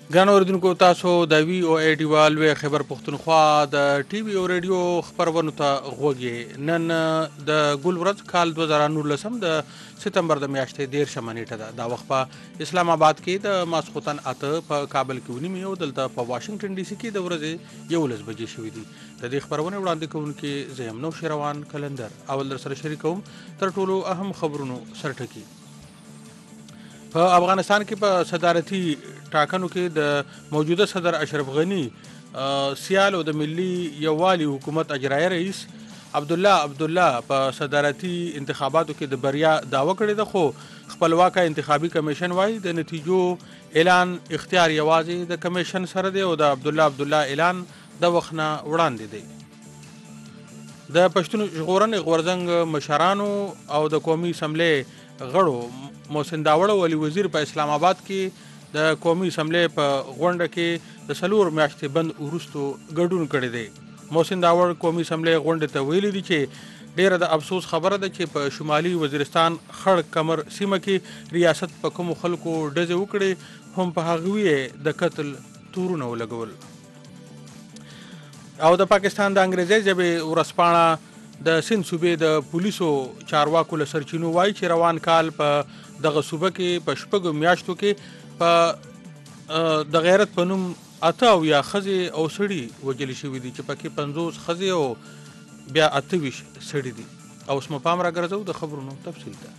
ګرانو اوریدونکو تاسو د وی او ای ډیوال وی خبر پښتونخوا د ټي وي او ریډیو خبرونو ته غوږی نن د ګل ورځ کال 2019 د سپتمبر د میاشتې 13 نیټه ده دا وخت په اسلام آباد کې د ماسخوتن اته په کابل کې ونیمه او دلته په واشنگټن ډي سي کې د ورځې 11 بجې شوې دي د دې خبرونه وړاندې کوونکې زیم نو شروان کلندر اول در سره شریکوم تر ټولو اهم خبرونو سرټکی په افغانستان کې په صدارتي ټاکنو کې د موجوده صدر اشرف غنی سیال او د ملي یووالي حکومت اجرایي رئیس عبدالله په صدارتي انتخاباتو کې د بریا داوا کړې ده خو خپلواک انتخابي کمیشن وايي د نتیجو اعلان اختیار یوازې د کمیشن سره دی او د عبدالله اعلان د وخت نه وړاندې دی د پښتون ژغورنې غورځنګ مشرانو او د قومي اسمبلې غړو محسن داوړ او علي وزیر په اسلام آباد کې د قومي اسمبلې په غونډه کې د سلور میاشتې بند وروستو ګډون کړی دی محسن داوړ قومي اسمبلې غونډه ته ویلي دي چې ډیره د افسوس خبره ده چې په شمالي وزیرستان خړ کمر سیمه کې ریاست په کوم خلکو ډزې وکړي هم په هغوی د قتل تورونه ولګول او د پاکستان د انګریزي ژبې ورځپاڼه د سند صوبې د پولیسو چارواکو له سرچینو وایي چې روان کال په دغه صوبه کې په شپږو میاشتو کې په د غیرت په نوم اته او یا ښځې او سړي وژل شوي دي چې پکې 50 ښځې او بیا 28 سړي دي او اوس مو پام راګرځو د خبرونو تفصیل ته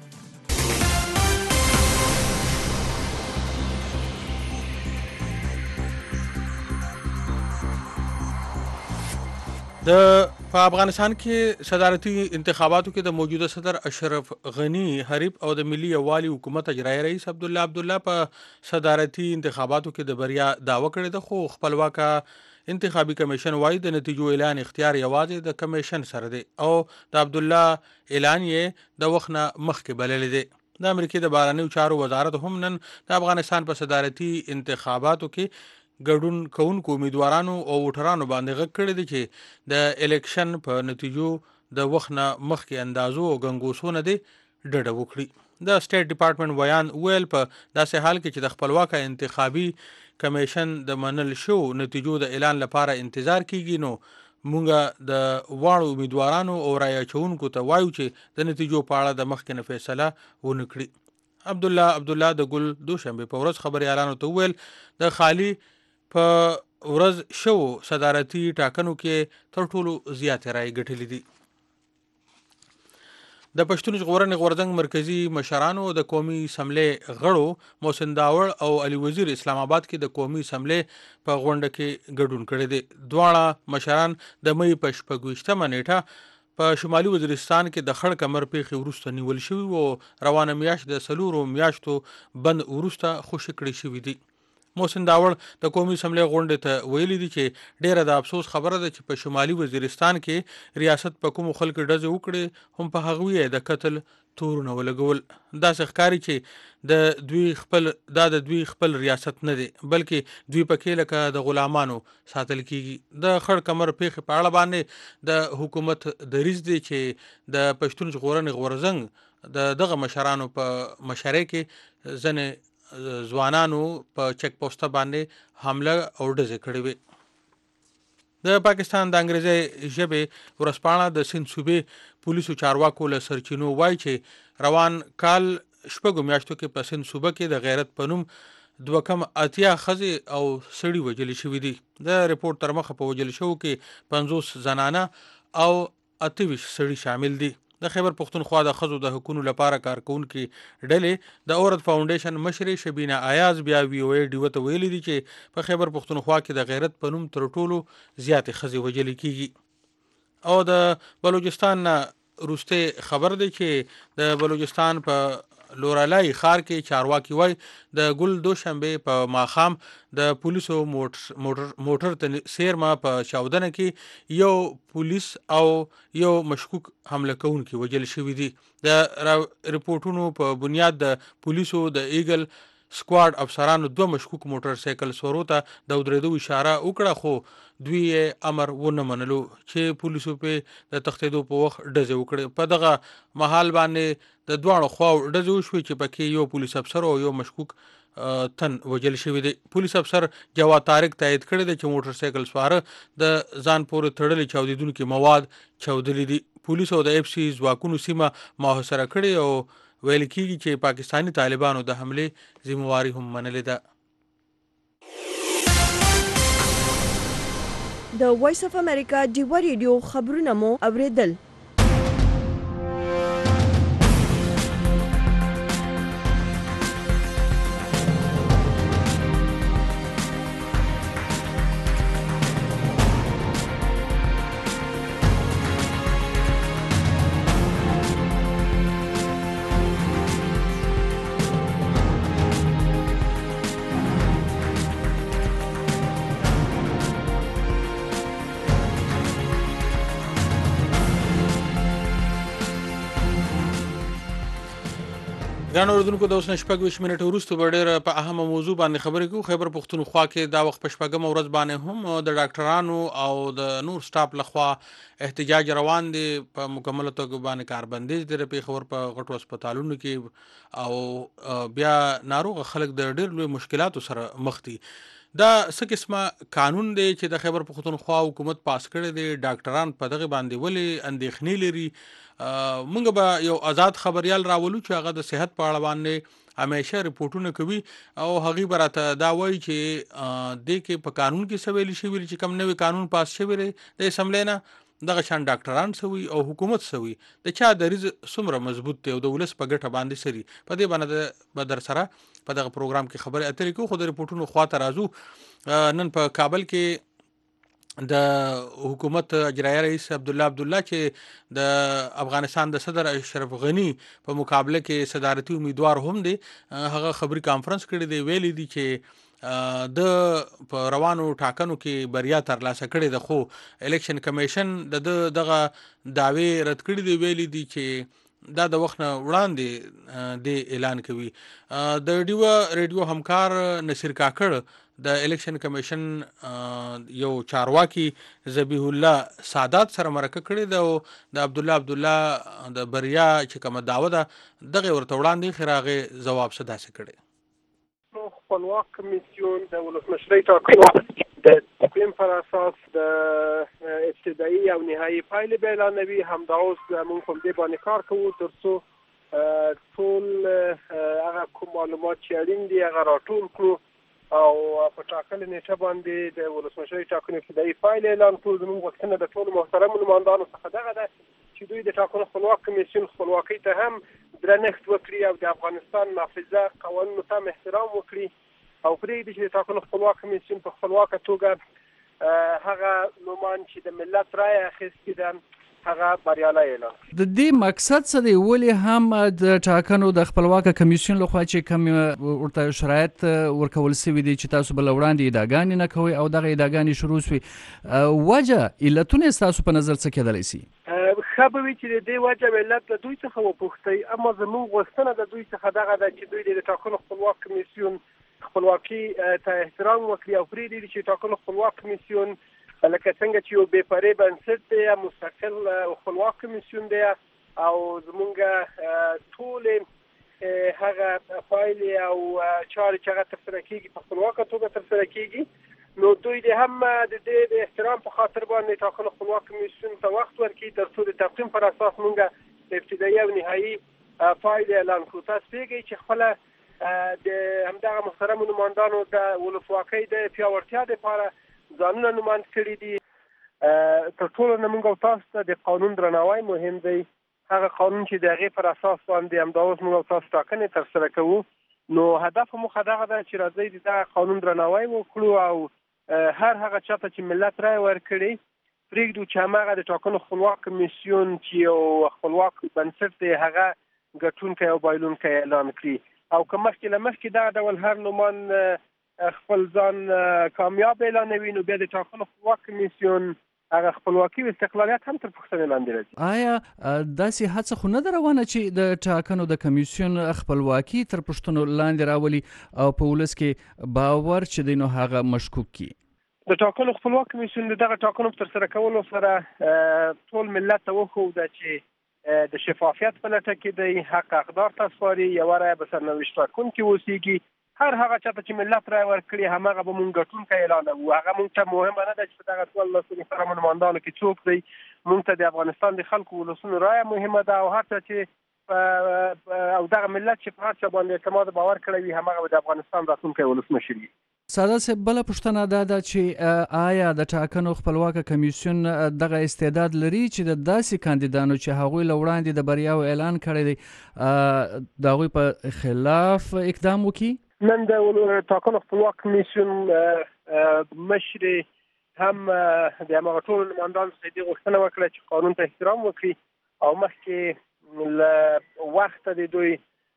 په افغانستان کې صدارتي انتخاباتو کې د موجوده صدر اشرف غنی حریف او د ملي یووالي حکومت اجرایي رئیس عبدالله په صدارتي انتخاباتو کې د بریا داوا کړې ده خو خپلواک انتخابي کمیشن وايي د نتیجو اعلان اختیار یوازې د کمیشن سره دی او د عبدالله اعلان یې د وخت نه مخکې بللی دی د امریکای د بهرنیو چارو وزارت هم نن د افغانستان په صدارتي انتخاباتو کې ګډون کوونکو امیدوارانو او ووټرانو باندې غږ کړی دی چې د الیکشن په نتیجو د وخت نه مخکې اندازو او ګنګوسو نه دی ډډه وکړي د سټیټ ډپارټمنټ بیان ویل په داسې حال کې چې د خپلواک انتخابي کمیشن د منل شو نتیجو د اعلان لپاره انتظار کیږي نو مونږ د واړو امیدوارانو او رای اچونکو ته وایو چې د نتیجو په اړه د مخکې نه فیصله ونه کړي عبدالله د ګل دوشنبه په ورځ خبري اعلان ته ویل د خالی په ورځ شو صدارتي ټاکنو کې تر ټولو زیاتې رای ګټلې دي د پښتون ژغورنې غورځنګ مرکزی مشرانو د قومي اسمبلې غړو محسن داوړ او علي وزیر اسلام آباد کې د قومي اسمبلې په غونډه کې ګډون کړی دی دواړه مشران د مې په 28 نیټه په شمالي وزیرستان کې د خړ کمر پیښې وروسته نیول شوی او روانه میاشت د سلورو میاشتو بند وروسته خوشی کړی شوی دی محسن داوړ د قومي اسمبلې غونډې ته ویلي دي چې ډیره د افسوس خبره ده چې په شمالي وزیرستان کې ریاست په کوم خلکو ډزې وکړي هم په هغوی د قتل تورونه ولګول دا ښکاري چې د دوی خپل ریاست نه دی بلکې دوی پکې لکه د غلامانو ساتل کیږي د خړ کمر پیښې په اړه باندې د حکومت دریځ دی چې د پښتون ژغورنې غورځنګ دغه مشرانو په مشرۍ کې ځنې ځوانانو په چک پوسټه باندې حمله او ډزې کړې وې د پاکستان د انګریزي ژبې ورځپاڼه د سند صوبې پولیسو چارواکو له سرچینو وایي چې روان کال شپږو میاشتو کې په سند صوبه کې د غیرت په نوم 280 ښځې او سړي وژل شوي دي د ریپورت تر مخه په وژل شوو کې 50 زنانه او 28 سړي شامل دي د خیبر پښتونخوا د ښځو د حقوقو لپاره کارکونکو ډلې د اورد فاونډیشن مشر شبینه ایاز بیا وی او ای ډیو ته ویلي دي چې په خیبر پښتونخوا کې د غیرت په نوم تر ټولو زیات ښځې وژل کیږي او د بلوچستان روسته خبر دی چې د بلوچستان په لورالای خار کې چارواکي وای د ګل دوشنبه په ماخام د پولیسو موټر ته سیرما په چاودنه کې یو پولیس او یو مشکوک حمله کوونکی وژل شوی دی د ریپورتونو په بنیاد د پولیسو د ایګل سکواډ افسرانو دوه مشکوک موټر سایکل سورو ته د ودرېدو اشاره وکړه خو دوی امر ونه منلو چې پولیسو په د تختیدو په وخت ډزې وکړي په دغه محل باندې د دوه خواو ډزې وشوي چې پکې یو پولیس افسر او یو مشکوک تن وجل شوی دی. پولیس افسر جواد طارق تایید کړی دی چې موټر سایکل سواره د ځان پورې تړلې چاودیدونکي مواد چاودلي دي. پولیسو د اف سی ځواکونو سیمه محاصره کړې او ویل کېږي چې پاکستاني طالبانو د حملې ذمہواري هم منلې ده. د وایس اف امریکا ډیوه ریډیو خبرونه مو اوریدل. ګرانو اردوونکو د اوس نه 26 منټه وروسته به ډېره په اهمه موضوع باندې خبرې کوو. خیبر پښتونخوا کې دا وخت په 6مه ورځ باندې هم د ډاکټرانو او د نور سټاف لخوا احتجاج روان دي. په مکمله توګه باندې کاربندیز دی په خبر په غټو هسپتالونو کې او بیا ناروغ خلک د ډېر لوی مشکلاتو سره مخ دي. دا څه قسمه قانون دی چې د خیبر پښتونخوا حکومت پاس کړی دی؟ ډاکټران په دغه باندې ولې اندېښنې لري؟ مونږ به یو آزاد خبريال راولو چې هغه د صحت په اړه باندې همیشه ریپورتونه کوي او هغه براته دا وایي چې د کې په قانون کې څه ویل شوی چې کم نوې قانون پاس شوی دی د اسمبلی نه دغه شان ډاکټران سوي او حکومت سوي د چا دریز څومره مضبوط دی او د ولس په ګټه باندې سري په دې باندې بدر سره په دغه پروګرام کې خبرې اترې کوو. خو د ریپورتونو خواته راځو. نن په کابل کې د حکومت اجرایه رئیس عبدالله چې د افغانستان د صدر اشرف غنی په مقابله کې صدارتي امیدوار هم دی هغه خبري کانفرنس کړی دی. ویلي دی چې د په روانو ټاکنو کې بریا ترلاسه کړې ده خو الیکشن کمیشن دغه داوی رد کړی دی. ویلي دی چې دا د وخت نه وړاندې د اعلان کوي. د ریډیو همکار نصیر کاکړ د الیکشن کمیشن یو چارواکي ذبیح الله سادات سره مرکه کړې ده او د عبدالله د بریا چې کومه دعوه ده دغه ورته وړاندې خراغه جواب څه داسې کړي. خپلواک کمیسیون د ولسمشرۍ ټاکنو د تقویم پر اساس د ابتدایي او نهایي پایلې بیانوي. همدا اوس موږ په دې باندې کار کوو ترڅو ټول هغه کوم معلومات چې اړین دي هغه راټول کړو او په ټاکلې نیټه باندې د ولسمشرۍ ټاکنو ابتدایي پایلې اعلان کړو. زموږ غوښتنه د ټولو محترمو نمایندانو څخه دغه ده چې دوی د ټاکنو خپلواک کمیسیون خپلواکۍ ته هم درنښت وکړي او د افغانستان نافذه قوانینو ته هم احترام وکړي او پرېږدي چې د ټاکنو خپلواک کمیسیون په خپلواکه توګه هغه نومان چې د ملت رایه اخیستې ده هغه بریالی اعلان. د دې مقصد څه دی؟ ولې هم د ټاکنو د خپلواکه کمیسیون لخوا چې کوم ورته شرایط ورکول شوي دي چې تاسو بل وړاندې ادعاګانې نه کوئ او دغه ادعاګانې شروع شوي، وجه علتونه ستاسو په نظر څه کېدلی شي؟ ښه به وي چې د دې وجه ملت له دوی څخه وپوښتئ، اما زموږ غوښتنه د دوی څخه دغه ده چې دوی د ټاکنو خپلواک کمیسیون خپلواکي ته احترام وکړي او پرېږدي چې ټاکنو خپلواک کمیسیون لکه څنګه چې یو بې پرې بنسټ دی، مستقل خپلواک کمیسیون دی او زمونږ ټولې هغه پایلې او چارې چې هغه ترسره کېږي په خپلواکه توګه ترسره کېږي، نو دوی د هم د دې د احترام په خاطر باندې ټاکنو خپلواک کمیسیون ته وخت ورکړي ترڅو د تقویم پر اساس مونږ د ابتدایي او نهایي پایلې اعلان کړو. تاسو پوهېږئ چې خپله د همدغه محترمو نمایندانو د ولسواکۍ د پیاوړتیا دپاره ځانونه نماند کړي دي. تر ټولو نه موږ او تاسو ته د قانون درناوی مهم دی. هغه قانون چې د هغې پر اساس باندې همدا اوس موږ او تاسو ټاکنې ترسره کوو، نو هدف موخه دغه ده چې راځئ د دغه قانون درناوی وکړو او هر هغه چاته چې ملت رایه ورکړي پرېږدو چې هماغه د ټاکنو خپلواک کمیسیون چې یو خپلواک بنسټ دی هغه ګټونکی او بایلونکی اعلان کړي او که مخکې له مخکې دغه ډول هر نومان خپل ځان کامیاب اعلانوي نو بیا د ټاکنو خپلواک کمیسیون هغه خپلواکي او استقلالیت هم تر پوښتنې لاندې راځي. آیا داسې هڅه خو نه ده روانه چې د ټاکنو د کمیسیون خپلواکي تر پوښتنو لاندې راولي او په ولس کې باور چې دی نو هغه مشکوک کړي؟ د ټاکنو خپلواک کمیسیون دغه ټاکنو په ترسره کولو سره ټول ملت ته وښوده چې د شفافیت په لټه کې دی، حق اقدار ته سپاري، یوه رایه به سرنوشت ټاکونکي اوسېږي، هر هغه چاته چې ملت رای ورکړي همغه به مونږ ګټونکی اعلانوو. هغه مونږ ته مهمه نه ده چې په دغه 14 نمایندانو کې څوک دی. مونږ ته د افغانستان د خلکو ولسونو رایه مهمه ده او هر څه چې او دغه ملت چې په هر څه باندې اعتماد باور کړی وي همغه به د افغانستان راتلونکی ولسمشر وي. ساده صاحب بله پوښتنه دا ده چې آیا د ټاکنو خپلواکه کمیسیون دغه استعداد لري چې د داسې کاندیدانو چې هغوی له وړاندې د بریاو اعلان کړی دی د هغوی په خلاف اقدام وکړي؟ نن د ټاکنو خپلواک کمیسیون مشر هم د هماغه ټولو نمایندانو څخه دې غوښتنه وکړه چې قانون ته احترام وکړي او مخکې له وخته د دوی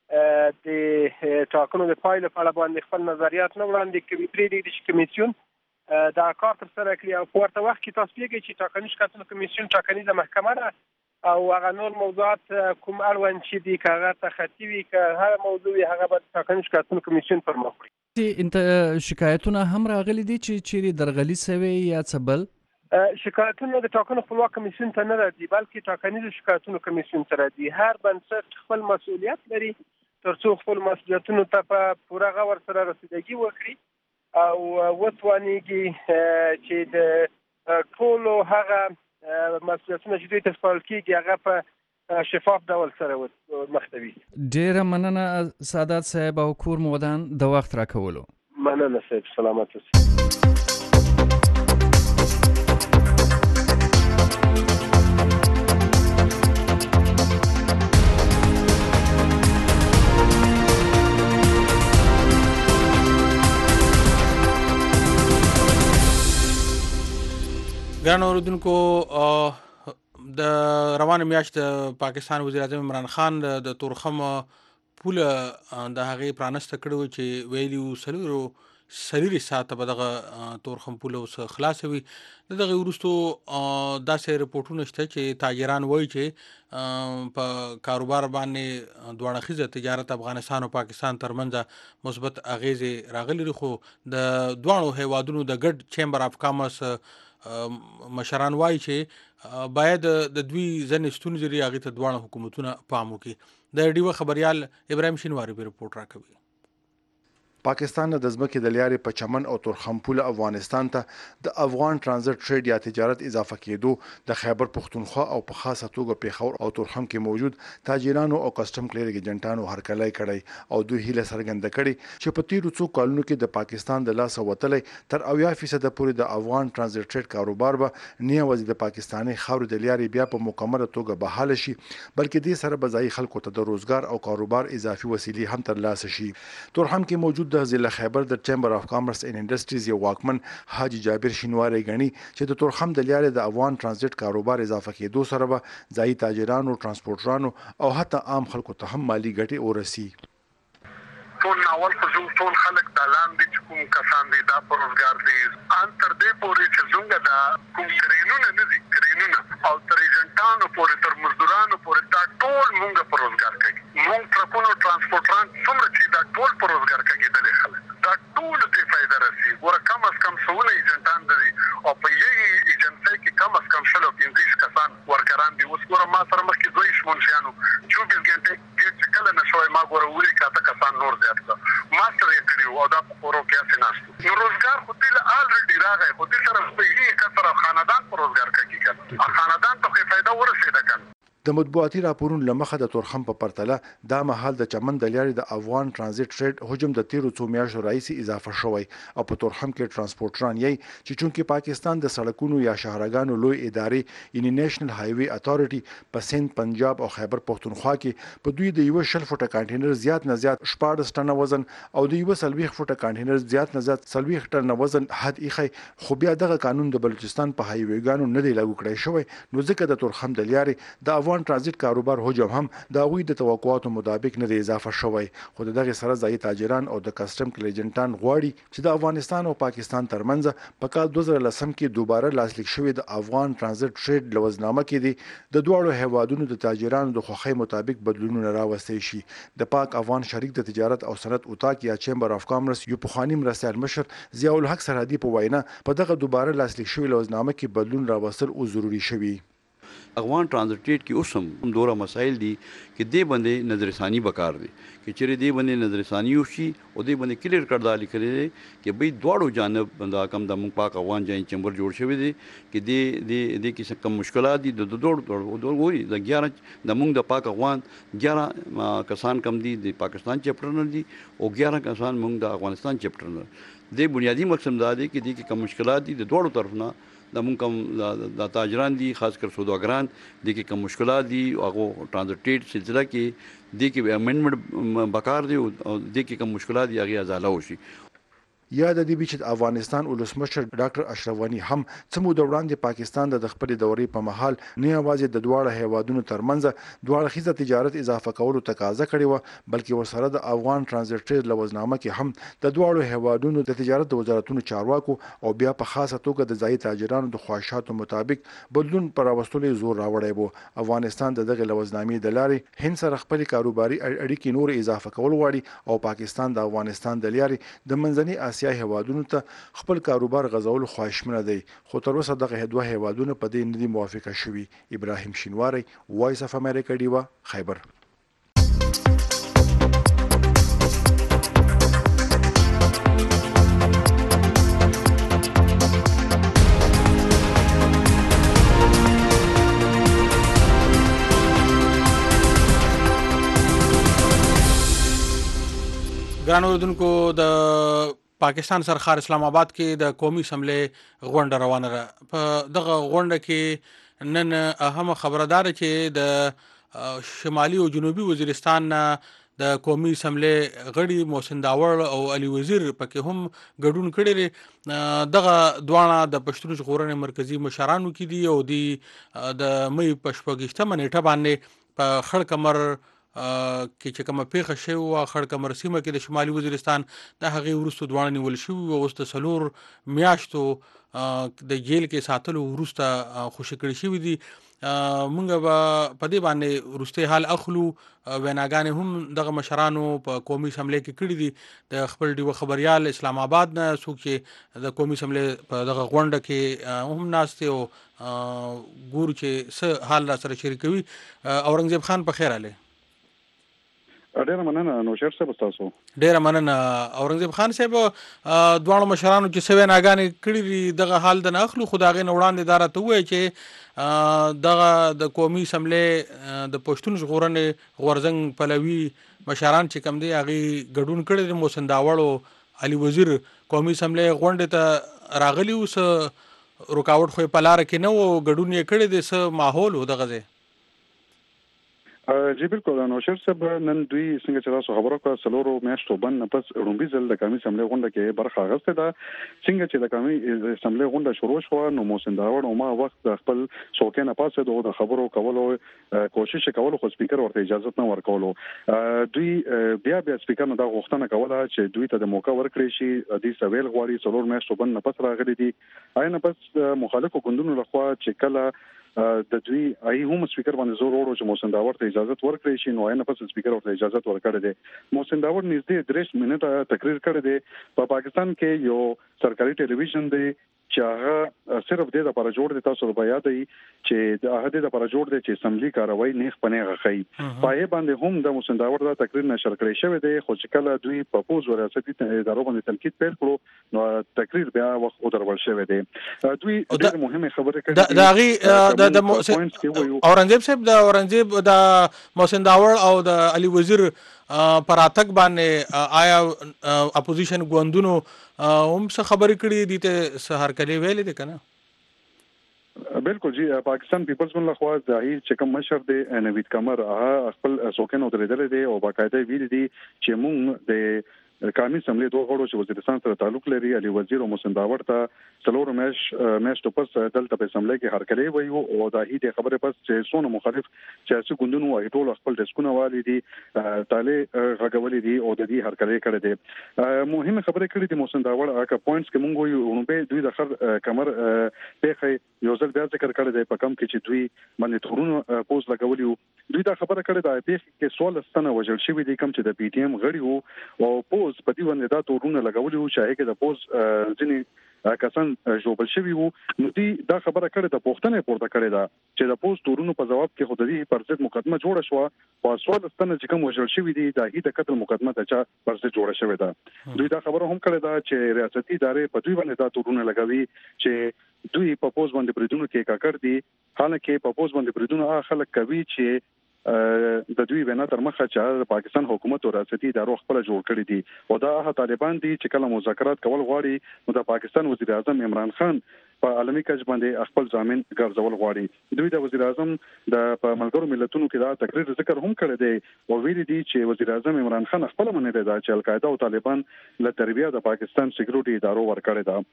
د ټاکنو د پایلو په اړه باندې خپل نظریات نه وړاندې کوي. پرېږدي چې کمیسیون دا کار ترسره کړي او په ورته وخت کې تاسو پوهېږئ چې ټاکنیز شکایتونو کمیسیون ټاکنیزه محکمه ده او هغه نور موضوعات کوم اړوند چې دي که هغه ته خطي وي که هر موضوع وي هغه به ټاکنیز شکایتونو کمیسیون پر مخ وړي. شکایتونه هم راغلي دي چې چیرې درغلي سوي یا څه بل؟ شکایتونه د ټاکنو خپلواک کمیسیون ته نه راځي بلکې ټاکنیزو شکایتونو کمیسیون ته راځي. هر بنسټ خپل مسؤلیت لري تر څو خپل مسؤلیتونو ته په پوره غور سره رسیدګي وکړي او وتوانیږي چې د ټولو هغه مسؤلیتونه چې دوی ته سپارل کېږي هغه په شفاف ډول سره مخته وي. ډېره مننه سادات صاحب او کور مو ودان د وخت راکولو. مننه صاحب، سلامت اوسئ. ګرانو اوریدونکو د روانه میاشت د پاکستان وزیر اعظم عمران خان د تورخم پوله د هغې پرانسته کړې چې ویلي سلیري ساعته به دغه تورخم پوله اوس خلاصه وي. د دغې وروستو داسې رپورټونه شته چې تاجران وایي چې په کاروبار باندې دوه اړخیزه تجارت افغانستان او پاکستان ترمنځ مثبت اغیزې راغلي دي، خو د دواړو هیوادونو د ګډ چیمبر اف کامرس مشران وایي چې باید د دوی ځینې ستونزې لري هغې ته دواړه حکومتونه پام وکړي. د ډیوه خبریال ابراهیم شینواري به رپورټ راکوي. پاکستان د ځمکې د لیارې په چمن او تورخم پوله افغانستان ته د افغان ترانزیت ټریډ یا تجارت اضافه کېدو د خیبر پښتونخوا او په خاصه توګه پیښور او تورخم کې موجود تاجرانو او کسٹم کلیر ایجنټانو هرکلی کړی او دوی هیله څرګنده کړې چې په تیرو څو کلونو کې د پاکستان د لاسه وتلی تر 80% پورې د افغان ترانزیت ټریډ کاروبار به نه یوازې د پاکستاني خاورې د لیارې بیا په مکمله توګه بحاله شي بلکې دې سره به ځایي خلکو ته د روزګار او کاروبار اضافي وسیلې هم ترلاسه شي. تورخم کې موجود د ضلع خیبر د چیمبر اف کامرس ان انډستریز یو واکمن حاجی جابر شینواری غني چې د تورخم د لیارې د افغان ترانزیت کاروبار اضافه کېدو سره به ځایي تاجرانو، ترانسپورټرانو او حتی عام خلکو ته هم مالی ګټې ورسي. ټول ناول خو ټول خلک د لاندې چې کوم کسان دي دا پروزګار دي ان تر دې پورې چې څنګه دا کوم کرینونه نه دي کرینونه او تر ایجنټانو پورې تر مزدورانو پورې دا ټول مونږ پروزګار کوي. مونږ ټرکونو ترانسپورټران څومره چې دا ټول پروزګار کوي د خلک دا ټول ته فائدہ رسي. ور کم از کم سونه ایجنټان دي او په یوه ایجنسي کې کم از کم 15 کسان ورکران دي. اوس ګوره ما سره مخکې دوی شمونشانو 24 غنټه کې کله نشوي ما ګوره ولي کاته کسان نور زیات کړ ماستر یې کړیو او دا پورو کې اسناستو نو روزګار خو دې الریډي راغی خو دې سره په یوه کثر خاندان پر روزګار کوي کنه خاندان ته فائدہ ورسېده کنه. د مطبوعاتي راپورونو لمخه د تورخم په پرتله دا مهال د چمن د لیارې د افغان ترانزیت ټریډ حجم د تیرو څو میاشتو راهیسې اضافه شوی او په تورخم کې ترانسپورټران یې چې چونکې پاکستان د سړکونو یا شهرګانو لوی ادارې یعنی نېشنل هایوي اتھارټي په سند، پنجاب او خیبر پښتونخوا کې په دوی د یو 10 فوټه کانټینر زیات نه زیات 14 ټنه وزن او د یو 40 فوټه کانټینر زیات نه زیات 40 ټنه وزن حد ایخی. خو بیا دغه قانون د بلوچستان په هایویګانو نه دی لاګو کړی شوی نو ځکه د تورخم د لیارې د افغان ترانزیت کاروبار حجم هم د هغوی د توقعاتو مطابق نه دی اضافه شوی. خو دغه سره ځایي تاجران او د کسټم کلیجنټان غواړي چې د افغانستان او پاکستان ترمنځ په کال 2010 کې دوباره لاسلیک شوی د افغان ترانزیت ټریډ لوزنامه کې دی د دوړو هیوادونو د تاجرانو د خوښۍ مطابق بدلونونه راوستي شي. د پاک افغان شریک د تجارت او صنعت اتاق یا چیمبر اف کامرس یو پخوانی مرستیال مشر ضیاء الحق سرحدي په وینا په دغه دوباره لاسلیک شوی لوزنامه کې بدلون راوستل او ضروری شوی. افغان ټرانزیټ کې اوس هم دوره مسایل دي چې دې باندې نظر ثانی بکار دي چې چیرې دې باندې نظر ثانی وشي او دې باندې کلیر کړدا لیکل دي چې به دواړو جانب باندې کم د موږ پاک افغان جاین چمبر جوړ شوی دي چې دې کې کم مشکلات دي د دوړ ووري د 11 د موږ د پاک افغان 11 کسان کم دي د پاکستان چپټر نه دي او 11 کسان موږ د افغانستان چپټر نه د بنیادی مقصد دا دی چې دې کې کم مشکلات دي د دوړو طرف نه د مونږ کوم د تاجران دي خاص کر سوداګران دي کې کوم مشکلات دي هغه ټرانزیټ سلسله کې دي کې امندمنت بکار دي او دي کې کوم مشکلات دي هغه ازاله وشي یا د دې بیچ افغانستان ولسمشر ډاکټر اشرف غنی هم څمو د وړاندې پاکستان د خپل دورې په محل نه یوازې د دواړه هیوادونو ترمنځ دواړه خیزه تجارت اضافه کولو تقاضا کړې و بلکې ورسره د افغان ټرانزیټ لوزنامه کې هم د دواړو هیوادونو د تجارت د وزارتونو چارواکو او بیا په خاصه توګه د ځای تاجرانو د خواهشاتو مطابق بدلون پر راوستلو زور راوړی وو افغانستان دغه لوزنامې د لارې هند سره خپل کاروباري اړیکې نور اضافه کول غواړي او پاکستان د افغانستان د لارې د منځني اسیا هیوادونو ته خپل کاروبار غزول خواهشمنه دی خو تر اوسه دغه دوه هیوادونو په دې نه دي موافقه شوي ابراهیم شینواری وایس اف امریکا ډیوا خیبر ګران اوردونکو د پاکستان سرخار اسلام آباد کې د قومي اسمبلی غونډه روانه ده په دغه غونډه کې نن اهم خبردار چې د شمالي او جنوبي وزیرستان د قومي اسمبلی غړي محسن داوړ او علي وزیر پکې هم ګډون کړي دغه دوانه د پښتون ژغورنې مرکزی مشرانو کې دي او د مې پښپګشته منېټه باندې په خړ کمر کې چې کومه پیښه شوې وه خړ کمر سیمه کې د شمالي وزیرستان د هغې وروسته دواړه نیول شوي او اوس د 4 میاشتو د جیل کې ساتلو وروسته خوشي کړي شوي دي مونږ به په دې باندې وروستی حال اخلو ویناګانې هم دغه مشرانو په قومي اسمبلی کې کړي دي د خپل ډیوه خبریال اسلام آباد نه څوک چې د قومي اسمبلی په دغه غونډه کې هم ناست دي او ګورو چې څه حال را سره شریکوي اورنګزیب خان په خیر علي ډیره مننه نوشر صاحب تاسو ډیره مننه اورنګزیب خان صاحب دواړو مشرانو چې سوي ناګانې کړي دي دغه حال د ناخلو خداغې نوړاندې دارا ته وایي چې دغه د قومي اسمبلی د پښتون ژغورنې غورزنګ پلوي مشران چې کم دي هغه ګډون کړي دي محسن داوړ او علي وزیر قومي اسمبلی غونډه ته راغلي اوس رکاوټ خو په لار کې نه و ګډون یې کړي دي څه ماحول و دغه ځای جی بالکل نوشر صاحب نن دوی څنګه چې تاسو خبرو کړه سلورو میاشتو باندې پس رومبي ځل د قومي اسمبلی غونډه کې برخه اخیسته ده څنګه چې د قومي اسمبلی غونډه شروع شو نو محسن داوړ او ما وخت خپل څوکۍ نه پاسه د خبرو کولو کوشش کولو خو سپیکر ورته اجازه نه ورکولو دوی بیا سپیکر نه دا غوښتنه کوله چې دوی ته د موقع ورکړي شي د سویل غواړي سلور میاشتو باندې پس راغلي دي آینه پس مخالفو ګوندونو لخوا چې کله د دوی ای هم سپیکر باندې زور ورو چې محسن داوړ ته اجازه ورکړي شي نو آینه پس سپیکر ورته اجازه ورکړي دي محسن داوړ نږدې 3 منټه تقریر کړی دی په پاکستان کې یو سرکاري ټلویزیون دی چې هغه صرف د لپاره جوړ دي تاسو په یاد دی چې د هغه د لپاره جوړ دي چې اسمبلی کاروي نیخ پنه غخی پای باندې هم د محسن داوړ د تقریر نشر کړی شوی دی خو چې کله دوی په پوز وراستی ادارو باندې تنقید پیل کړو نو تقریر بیا وخت درول شوی دی دوی ډېر مهمه خبره کړې دا غي د اورنګزیب صاحب د اورنګزیب د محسن داوړ او د علي وزیر پراتک باندې آیا اپوزیشن ګوندونو هم څه خبرې کړې دي ته سهار کلی ویلې دي کنه بالکل جی پاکستان پیپلز من لخوا ظاهر چې کوم مشر دی نوید کمر هغه خپل سوکن درېدل دي او باقاعده ویل دي چې مونږ د قومي اسمبلی دوه غړو چې وزیرستان سره تعلق لري علي وزیر او محسن داوړ ته څلور میاشتو پس دلته په اسمبلی کې هرکلی وایو او دا هی خبره پس چې څونه مخالف سیاسي ګوندونو او ټول خپل ډسکونه والي دي تاله غږولې دي او د دې هرکلی کړی دي مهمه خبره کړې دي محسن داوړ هغه پوینټس کې مونږ یو نو به دوی د خر کمر په یو ځل بیا ذکر کړی دی په کم کې چې دوی باندې تورونو پوز لګولې دوی دا خبره کړې ده په کې 16 ستنه وجل شوی دي کم چې د پی ټی ایم غړي وو او پوز په دې باندې دا تورونه لګولې وو چې هغه د پوز ځینی کسان جوړ شوی وو نو دی دا خبره کړې د پښتنې پورته کړې ده چې د پوسټ تورونو په جواب کې خودي پر ضد مقدمه جوړه شو او سوال ستنه چې کوم وژل شوی دی د هیڅ قتل مقدمه ته چا پر ضد جوړه شوی ده دوی دا خبره هم کړې ده چې ریاستي ادارې په دوی باندې دا تورونه لګوي چې دوی په پوز باندې بریدونو کې کاکړ دي حالکه په پوز باندې بریدونو خلک کوي چې د دوی وینا تر مخه چې پاکستان حکومت او ریاستي ادارو خپل جوړ کړی دي او دا هغه طالبان دي چې کله مذاکرات کول غواړي نو د پاکستان وزیر اعظم عمران خان په عالمي کچ باندې خپل ضامن ګرځول غواړي دوی د وزیر اعظم د ملګرو ملتونو کې دا تقریر ذکر هم کړی دی او ویلي دي چې وزیر اعظم عمران خان خپل منی دی چې القاعده او طالبان له تربیه د پاکستان سکیورټي ادارو ورکړی دا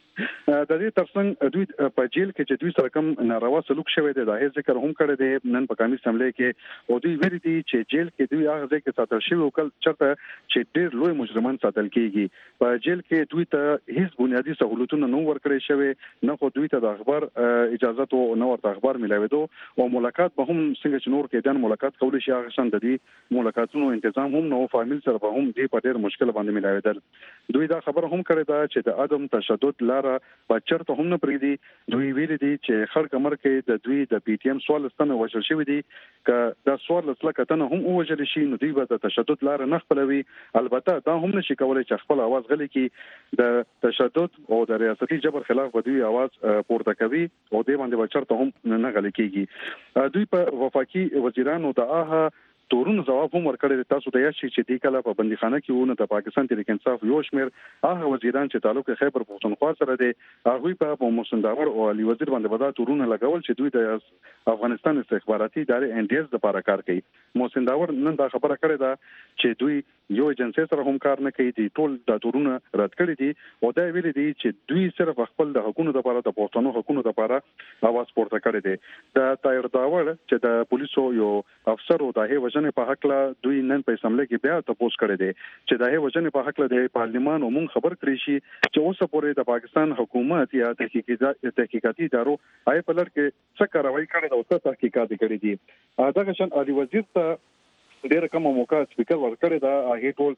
د دې ترڅنګ دوی په جیل کې چې دوی سره کوم ناروا سلوک شوی دی دا هیڅ ذکر هم کړی دی نن په قومي اسمبلی کې او دوی ویلي دي چې جیل کې دوی هغه ځای کې ساتل شوی او کله چرته چې ډېر لوی مجرمان ساتل کیږي په جیل کې دوی ته هیڅ بنیادی سہولتونه نه ورکړي شوی نه خو دوی ته د اخبار اجازه او نه ورته اخبار ملاويدو او ملاقات به هم څنګه چې نور کې دن ملاقات کول شي هغه څنګه دي ملاقاتونو تنظیم هم نو فامیل سره به هم دي په ډېر مشکل باندې ملاويدل دوی دا خبر هم کړی دا چې د عدم تشدد لاره په چرته هم نه پریدي دوی ویلي دي چې خړ کمر کې د دوی د پی ټی ایم سوال ستنه وژل شوی دي ک دا سوال لکه هم وژل شي نو دوی به د تشدد لاره نه خپلوي البته دا هم نشي کولای چې خپل आवाज غلي کی د تشدد او د ریاستي جبر خلاف به دوی आवाज پورته کوي او دوی باندې چرته هم نه غلي کیږي دوی په وفاقي وزیرانو ته تورونو جواب هم ورکړی تاسو ته یاشي چې د کله په بندیخانه کې ونه د پاکستان تحریک انصاف یو شمیر هغه وزیران چې تعلق خیبر پختونخوا سره دي هغه په محسن داور او علي وزیر باندې ودا تورونه لګول چې دوی د افغانستان استخباراتي ادارې ان ډي اس لپاره کار کوي محسن داور نن دا خبره کړې ده چې دوی یو ایجنسی سره هم کار نه کوي دي ټول د تورونه رد کړی دي او دا ویلي دي چې دوی صرف خپل د حکومت لپاره د پښتنو حکومت لپاره आवाज پورته کړی دي د تایر داور چې د پولیسو یو افسر او د هغه په حق لا دوی نن په اسمبلی کې بیا تاسو کړی دي چې د هغه وجنې په حق لا د پارلیمان او مون خبر کړی شي چې اوسه پورې د پاکستان حکومت یا تحقیقاتي ادارو آی په لړ کې څه کاروایی کړې ده او څه تحقیقات کړې دي دا شان علي وزیر ته ډېر کوم موقع سپیکر ورکړی دا هغه ټول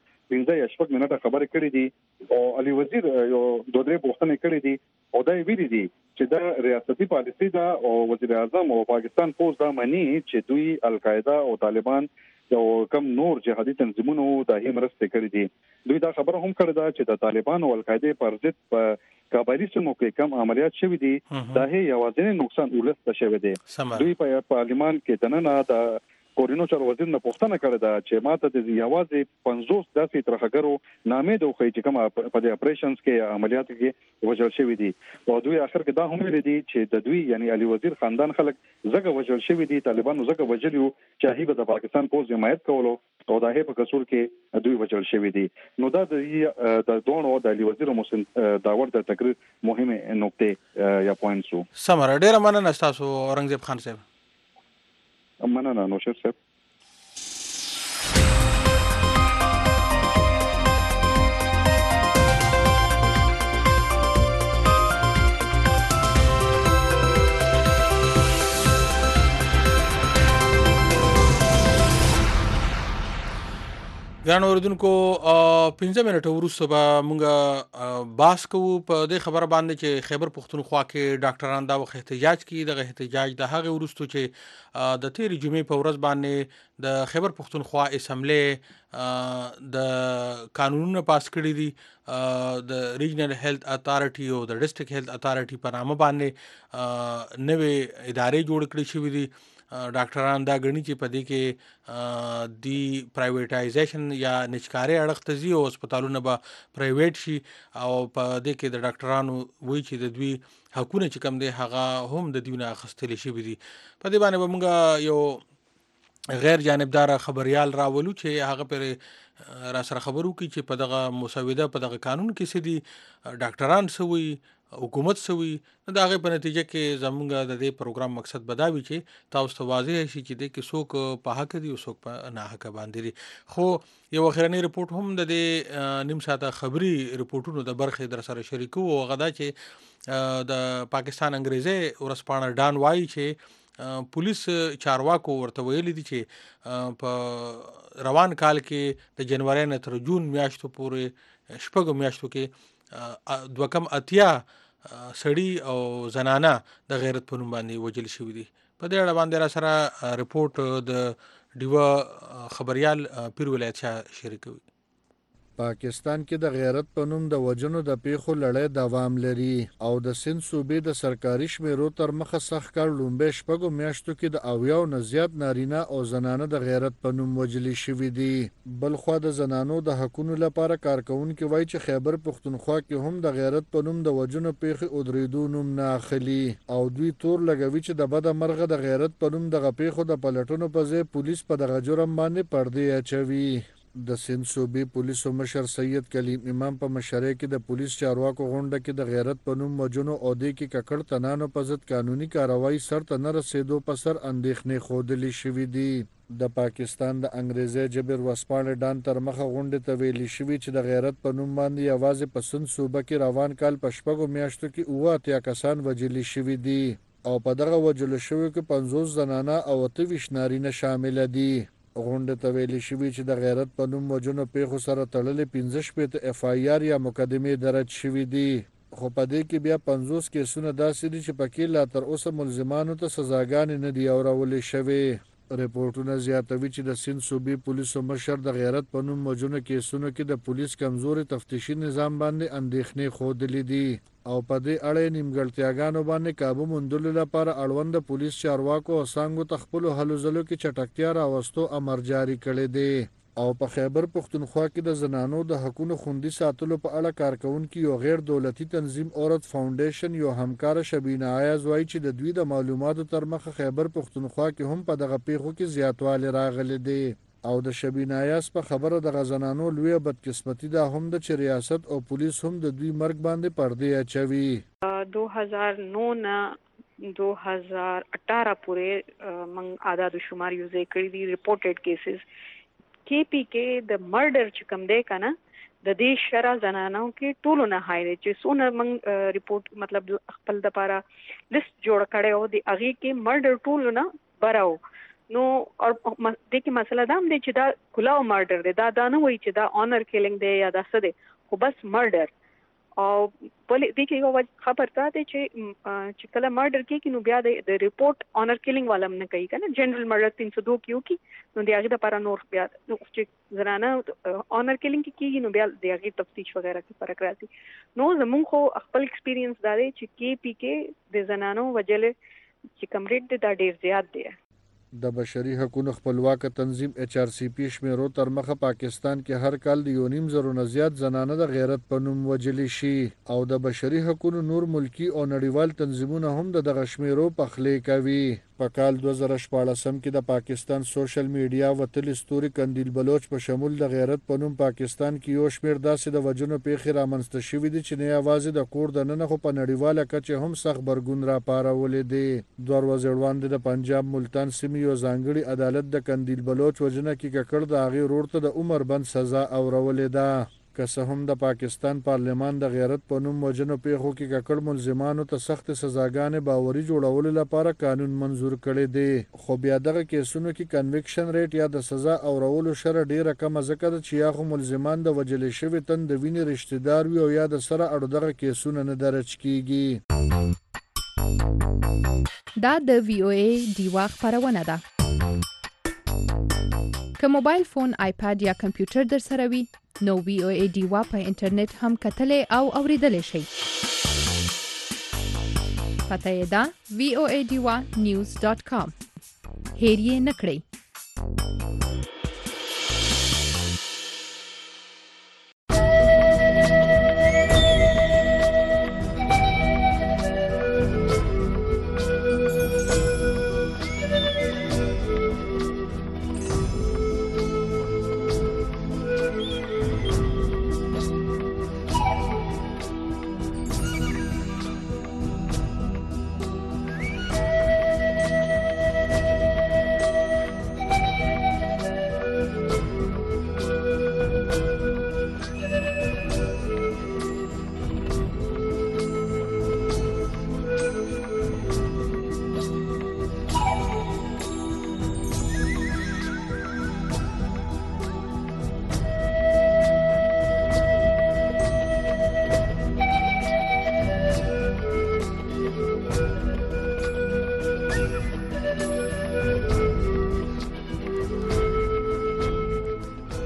15 منټه خبرې کړې دي او علي وزیر یو دوه درې پوښتنې کړې دي او دا ویلي دي چې دا ریاستي پالیسي دا او وزیر اعظم او پاکستان پوز دا مني چې دوی القاعده او طالبان او کم نور جهادي تنظیمونو د هیم رسته کړې دي دوی دا خبره هم کړې ده چې د طالبان او القاعده پر ضد په کابلی سیمو کې کم عملیات شوي دي دا هي یوازې نقصان ولست شوی دی دوی په پارلیمان کې دننه د کورینو چارو وزیر نه پوښتنه کړې ده چې ماته د یوازې 50 داسې ترخګرو نامې د خو چې کوم په د اپریشنز کې عملیات کې وژل شوی دي او دوی اخر کې دا هم لري دي چې د دوی یعنی علي وزیر خاندان خلک زګه وژل شوی دي طالبانو زګه وژلیو چې هیبه د پاکستان پوز حمایت کولو او دا هیبه کسور کې دوی وژل شوی دي نو دا د دوه د علي وزیر محسن داور د تقریر مهمه نقطه یا پوینټ سو سمره ډیره مننه تاسو اورنګزیب خان صاحب مننه نوشر صاحب ګران اوریدونکو 15 منټه وروسته به مونږ باس کوو په دې خبره باندې چې خیبر پختونخوا کې ډاکټران دا وخت احتجاج کوي دغه احتجاج د هغه وروسته چې د تیری جمعې په ورځ باندې د خیبر پختونخوا اسمبلی د قانونونه پاس کړی دي د ریجنل هیلث اتھارټي او د ډسټریکټ هیلث اتھارټي په نامه باندې نوې ادارې جوړ کړې شوې دي ډاکټران دا غني چې په دې کې دی پرایویټایزیشن یا نشکاري اړخ ته زی او هسپتالونه به پرایویټ شي او په دې کې د ډاکټرانو وایي چې د دوی حقونه چې کم دي هغه هم د دوی نه اخیستل شي دي په دې باندې موږ یو غیر جانبدار خبريال راولو چې هغه پر را سره خبرو کی چې په دغه مسوده په دغه قانون کې سدي ډاکټران سوي حکومت سوي دا غي په نتیجه کې زمونږ د دې پروګرام مقصد بداوي چې تاسو ته واضح شي چې د کې څوک په حق دي او څوک په نه حق باندې دي خو یو اخرنی رپورت هم د دې نیم ساعته خبري رپورټونو د برخه در سره شریکو او غدا چې د پاکستان انګریزي ورسپانه ډان وای چې پولیس چارواکو ورته ویل دي چې په روان کال کې د جنوري نه تر جون میاشتو پورې شپږ میاشتو کې دوکم اتیا سړی او زنانه د غیرت په نوم باندې وجل شوی دي. په دې اړه باندې را سره ریپورت د ډیوه خبريال پیر ولایت شاه شریکوي. پاکستان کې د غیرت په نوم د وجنو د پیښو لړۍ دوام لري او د سند صوبې د سرکاري شمیرو تر مخه سخت کار لومبه شپږو میاشتو کې د اویاو نه زیات نارینه او زنانه د غیرت په نوم وجلي شوي دي. بل خو د زنانو د حقونو لپاره کارکونکو وایي چې خیبر پښتونخوا کې هم د غیرت په نوم د وجنو پیښې او درېدو نوم نه اخلي او دوی تور لګوي چې د بده مرغه د غیرت په نوم د پیښو د پلټونو په ځای پولیس په دغه جرم باندې پردې اچوي. د سند صوبې پولیسو مشر سید کلیم امام په مشرۍ کې د پولیس چارواکو غونډه کې د غیرت په نوم وجنو او د کې ککړ تنانو په ضد قانوني کاروایی سرته نه رسیدو په سر اندېښنې ښودلې شوې دي. د پاکستان د انګریزي جبر وسپانه ډان تر مخه غونډه ته ویلي شوې چې د غیرت په نوم باندې یوازې په سند صوبه کې روان کال په شپږو میاشتو کې 28 کسان وجلي شوي دي او په دغه وجلو شویو کې 50 زنانه او 28 نارینه شامل دي. غونډه ته ویلي شوې چې د غیرت په نوم وجنو پیښو سره تړلې 15 اف آی آر یا مقدمې درج شوې دي خو په دې کې بیا 50 کیسونه داسې دي چې پکې لا تر اوسه ملزمانو ته سزاګانې نه دي اورولې شوې. ریپورتونه زیاتوي چې د سند صوبې پولیسو مشر د غیرت په نوم وجنو کیسونو کې د پولیس کمزوري تفتیشي نظام باندې اندېښنې ښودلې دي او په دې اړه نیمګړتیاګانو باندې کابو موندلو لپاره اړوند پولیس چارواکو او څنګه تخپل هلو ځلو کې چټکتیا راوستو امر جاری کړی دی او په خیبر پښتونخوا کې د زنانو د حقوقو خوندي ساتلو په اړه کارکونکو یو غیر دولتي تنظیم اورت فاونډیشن یو همکار شبینه آیاز وایي چې د دوی د معلوماتو تر مخه خیبر پښتونخوا کې هم په دغه پیښو کې زیاتوالی راغلی دی او د شبینه آیاز په خبره د غزنانو لوی بدقسمتي دا هم د چې ریاست او پولیس هم د دوی مرګ باندې پردې اچوي. 2009 نه 2018 پورې من اعداد و شمار یو ځای کړی دي ریپورټډ کیسز کې پی کې د مرډر چې کوم دی کنه د دې شرع زنانو کې ټولو نه هاي چې سونه من ریپورت مطلب خپل د لپاره لیست جوړ کړي او د اغه کې مرډر ټولو نه براو نو او د کې مسله دا هم دی چې دا کلاو مرډر دی دا نه وایي چې دا آنر کیلینګ دی یا دا څه دی خو بس مرډر او بل د کې یو خبر تا دی چې کله مرډر کې نو بیا د ریپورت آنر کیلینګ والا نه کوي کنه جنرال مرډر 302 کیو کی نو د هغه لپاره نور بیا نو چې زنانه آنر کیلینګ کیږي نو بیا د هغه تفتیش وغیرہ کې فرق راځي نو زمون خو خپل ایکسپیرینس دا دی چې کې پی کې د زنانو وجله چې کم ریټ دا ډیر زیات دی. د بشري حقوقو خپلواک تنظیم ایچ آر سی پی شمیرو تر مخه پاکستان کې هر کال د 1.5 نه زیات زنانه د غیرت په نوم وجلي شي او د بشري حقوقو نور ملکی او نړیوال تنظیمونه هم دغه شمیرو پخلې کوي. په کال 2014 کې د پاکستان سوشل میډیا وتل ستوري قندیل بلوچ په شمول د غیرت په نوم پاکستان کې یو شمیر داسې د وجنو پیښې رامنځته شوې دي چې نه یوازې د کور د ننه خو په نړیواله کچه هم سخت برګون را پارولې دي. 2 ورځې وړاندې د پنجاب ملتان سیمې یو ځانګړي عدالت د قندیل بلوچ وجنه کې ککړ د هغې ورور ته د عمر بند سزا اورولې ده که څه هم د پاکستان پارلمان د غیرت په نوم وجنو پیښو کې ککړ ملزمانو ته سخت سزاګانې باوري جوړولو لپاره قانون منظور کړی دی خو بیا دغه کیسونو کې کنویکشن ریټ یا د سزا اورولو شرح ډیره کمه ځکه ده چې یا خو ملزمان د وجلې شوي تن د وینې رشتې دار وي او یا د سره اړو دغه کیسونه نه درج کیږي. دا د وی او ای دیوا خبرونه ده. که موبایل فون آیپاد یا کمپیوټر در سره وي نو وی او ای دیوا په انټرنیټ هم کتلې او اوریدلې شي. پته یې ده voadiwa.news.com هیر یې نه کړئ.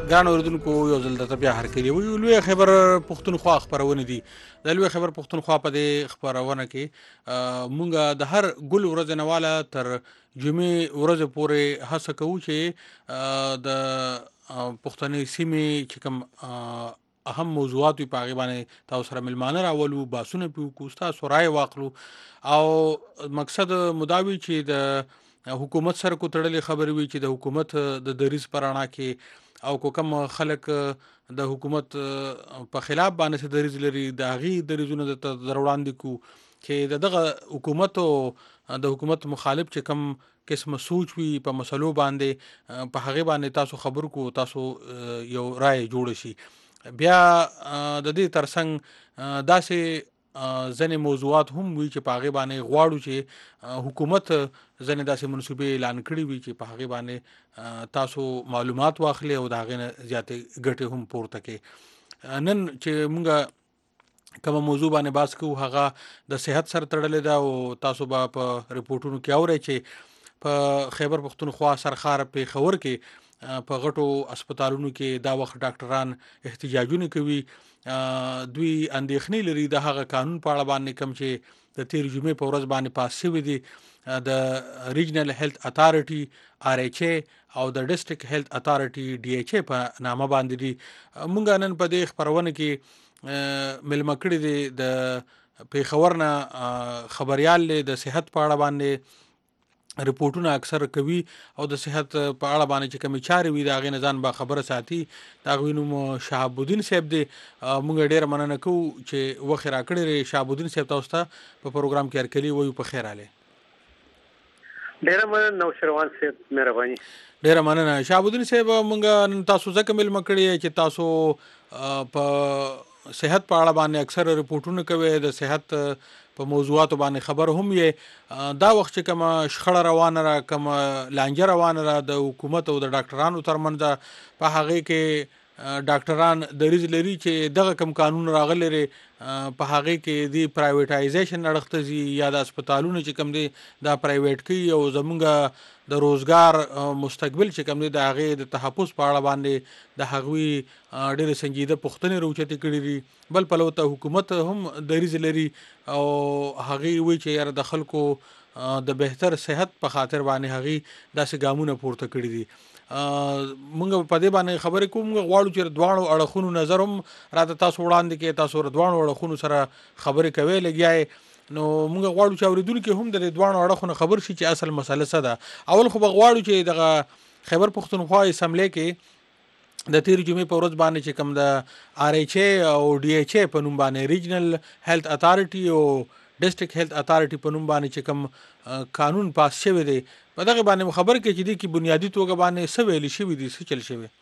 ګران اوریدونکو یو ځل درته بیا هرکلی وایو. لوی خبر پښتونخوا خپرونه دي. د لوی خبر پښتونخوا په دې خپرونه کې مونږ د هر ګل ورځ نه والا تر جمعې ورځ پورې هڅه کوو چې د پښتنې سیمې چې کوم اهم موضوعات په هغه باندې تاسو سره ملمانه راولو، باسونه په تاسو رائے واخلو او مقصد مداوي چې د حکومت سره کو تړلې خبرې وي چې د حکومت د دریز پرانا کې او کوم خلک د حکومت په خلاف باندې دریز لري د هغه دریزونه د وړاندې کو چې دغه حکومت او د حکومت مخالف چې کوم قسم سوچ وي په مسلو باندې په هغه باندې تاسو خبر کو تاسو یو رائے جوړ شي. بیا د دې ترڅنګ داسې ځنې موضوعات هم وي چې په هغه باندې غواړو چې حکومت ځنې داسې منصوبې اعلان کړي وي چې په هغه باندې تاسو معلومات واخلي او د هغې نه زیاتې ګټې هم پورته کړي. نن چې مونږ کومه موضوع باندې بحث کوو هغه د صحت سره تړلې ده او تاسو به په ریپورټونو کې اورئ چې په خیبر پښتونخوا سرخار پېښور کې په غټو اسپیټالونو کې دا وخت ډاکټران احتجاجونه کوي. دوی اندېښنې لري د هغه قانون په اړه باندې کوم چې د تیر جمعې په ورځ باندې پاس شوی دی د ریجنل هیلث اتھارټي RHA او د ډسټرکټ هیلث اتھارټي DHA په نامه باندې دي. مونږ نن په دې خبرونه کې ملمه کړي دي د پېښور نه خبريال د صحت په اړه باندې ریپورټونه اکثر کوي او د صحت په اړه باندې چې کومې چارې وي د هغې نه ځان با خبره ساتي. د هغوی نوم شهاب الدین صاحب دی. موږ ډېره مننه کوو چې وخت یې راکړی. شهاب الدین صاحب تاسو ته په پروګرام کې هرکلي وایو. په خیر راغلی. ډېره مننه نوشروان صاحب، مهرباني. ډېره مننه شهاب الدین صاحب. موږ نن تاسو ځکه ملمه کړي چې تاسو په صحت په اړه باندې اکثر ریپورټونه کوي، د صحت په موضوعاتو باندې خبر هم یې. دا وخت چې کومه شخړه روانه را کومه لانجه روانه را د حکومت او د ډاکټرانو ترمنځ په هغې کې ډاکټران دریځ لري چې دغه کوم قانون راغلی دی په هغې کې د پرایویټایزیشن اړخ ځي یا د اسپیټالونو چې کوم دی دا پرایویټ کوي او زمونږ د روزګار مستقبل چې کوم دی د هغې د تحفظ په اړه باندې د هغوی ډېرې سنجیده پوښتنې راوچتې کړي دي. بل پلو ته حکومت هم دریځ لري او هغې وایي چې یاره د خلکو د بهتر صحت په خاطر باندې هغې داسې ګامونه پورته کړي دي. مونږ په دې باندې خبرې کوو. مونږ غواړو چې دواړو اړخونو نظر هم راته تاسو وړاندې کې تاسو دواړو اړخونو سره خبرې کوئ لګیا. نو مونږ غواړو چې اورېدونکي هم د دواړو اړخونو خبر شي چې اصل مسله څه ده. اول خو به غواړو چې دغه خیبر پښتونخوا اسمبلی کې د تیر جمعې په ورځ باندې چې کوم د RHA او DHA په نوم باندې ریجنل هیلث اتھارټي او ډسټرکټ هیلث اتھارټي په نوم باندې چې کوم قانون پاس شوی دی په دغه باندې خبر کې چې دی کې بنیادی توګه باندې څه ویل شوي دي، څه چل شوی.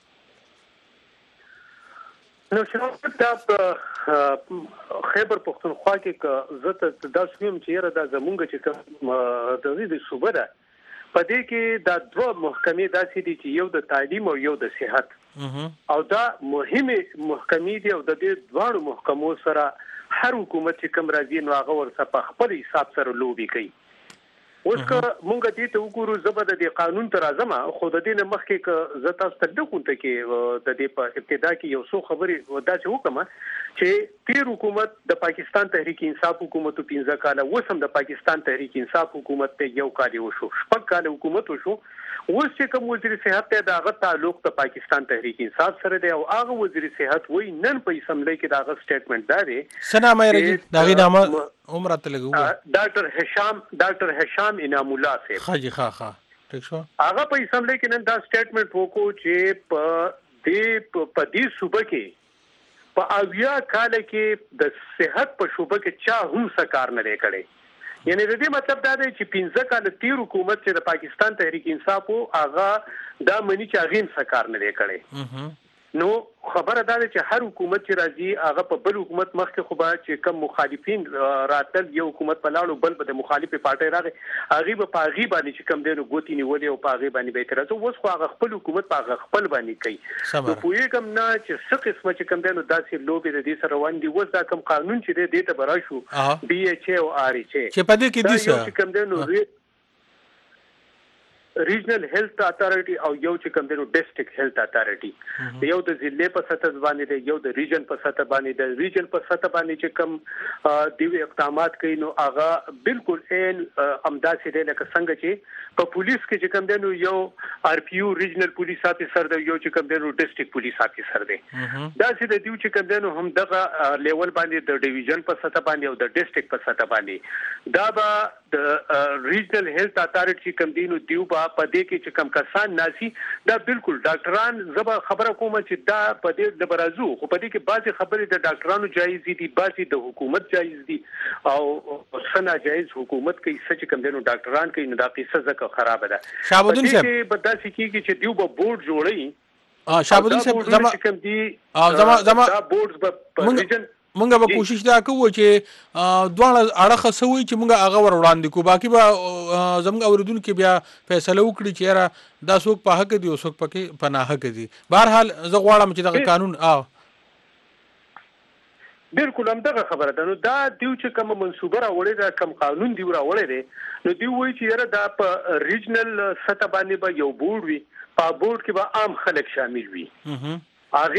نو چې دا خیبر پښتونخوا کې زه دا سویم چې یاره دا زمونږ چې کوم د دې صوبه ده په دې کې دا دوه محکمې داسې دي چې یو د تعلیم او یو د صحت او دا مهمه محکمې دي او د دې دواړو محکمو سره هر حکومت چې کوم راځي نو هغه ورسره په خپل حساب سره لوبي کوي. اوس که مونږ دې ته وګورو زبر د قانون تر اعظم خو د دې نه مخکې ک زه تاسو ته د کوته کې د دې په ابتدا کې یو څو خبرې ودا چې وکم چې تیر حکومت د پاکستان تحریک انصاف حکومت 15 کاله وسم د پاکستان تحریک انصاف حکومت ته یو کال وشو، شپږ کال حکومت وشو. اوس چې کوم وزیر صحت ته داغه تعلق د پاکستان تحریک انصاف سره دی او هغه وزیر صحت وای نن په اسمبلی کې داغه سټیټمنټ دا دی سنامه رګي داغه نامه عمره ته لګو ډاکټر هشام انعام الله صاحب خاجي خا ٹھیک شو هغه په اسمبلی کې نن دا سټیټمنټ وکړو چې په دې صوبه کې په اویا کال کې د صحت په شوبه کې چا هم سکار نه کړي. یعنی د دې مطلب دا دی چې 15 کال تیر حکومت چې د پاکستان تحریک انصاف او هغه دا منی چې هغه سکار نه کړي. نو خبره دا ده چې هر حکومت چې راځي هغه په بل حکومت مخکې خو به چې کم مخالفین راتل یو حکومت په لاړو بل به د مخالفه پارټي راغی هغه به پاغي باندې چې کم دینو ګوتی نیولې او پاغي باندې به اعتراض اوس خو هغه خپل حکومت پاغه خپل باندې کوي. نو په یو کم نه چې څه قسمه چې کم دینو داسې لوبي د دې سره روان دي اوس دا کم قانون چې دې ته براشو DHA او RHA چې په دې کې دي چې کم دینو ریجنل هیلث اتارټي او یو چې کوم دی ډیسټریکټ هیلث اتارټي یو د ضلع په سطح باندې دی یو د ریجن په سطح باندې دی ریجن په سطح باندې چې کوم دی اقدامات کوي نو هغه بالکل ان امداسي دی لکه څنګه چې په پولیس کې چې کوم دی یو آر پی یو ریجنل پولیس افیسر دی یو چې کوم دی ډیسټریکټ پولیس افیسر دی دا چې د دیو چې کوم دی هم دغه لیول باندې د ډیویژن په سطح باندې او د ډیسټریکټ په سطح باندې دا به د ریجنل هیلث اتارټي کوم دی نو دیو په دې کې چې کم کسان ناسي دا بالکل ډاکټران زبا خبره کوم چې دا په دې د برازو خو په دې کې بعضي خبرې د ډاکټرانو جایز دي بعضي د حکومت جایز دي او سنا جایز حکومت کوي چې کم دینو ډاکټران کوي نو دا قصه زکه خراب ده شابودین صاحب چې بداسي کیږي چې دیو به بورډ جوړي شابودین صاحب کوم دي زما دا بورډز په ریجن مونږ به کوشش دا کوو چې دواړه اړخه سوي چې مونږ هغه ور وړاندې کو باقي به زموږ اوریدونکو بیا فیصله وکړي چې را دا څوک په حق دي او څوک پکې په ناحق دي بهرحال زه غواړم چې دغه قانون بالکل هم دغه خبره ده نو دا دیو چې کوم منسوبه راوړي دا کوم قانون دی راوړي دي نو دی وایي چې دا په ریجنل سطح باندې به یو بورډ وي په بورډ کې به عام خلک شامل وي هغه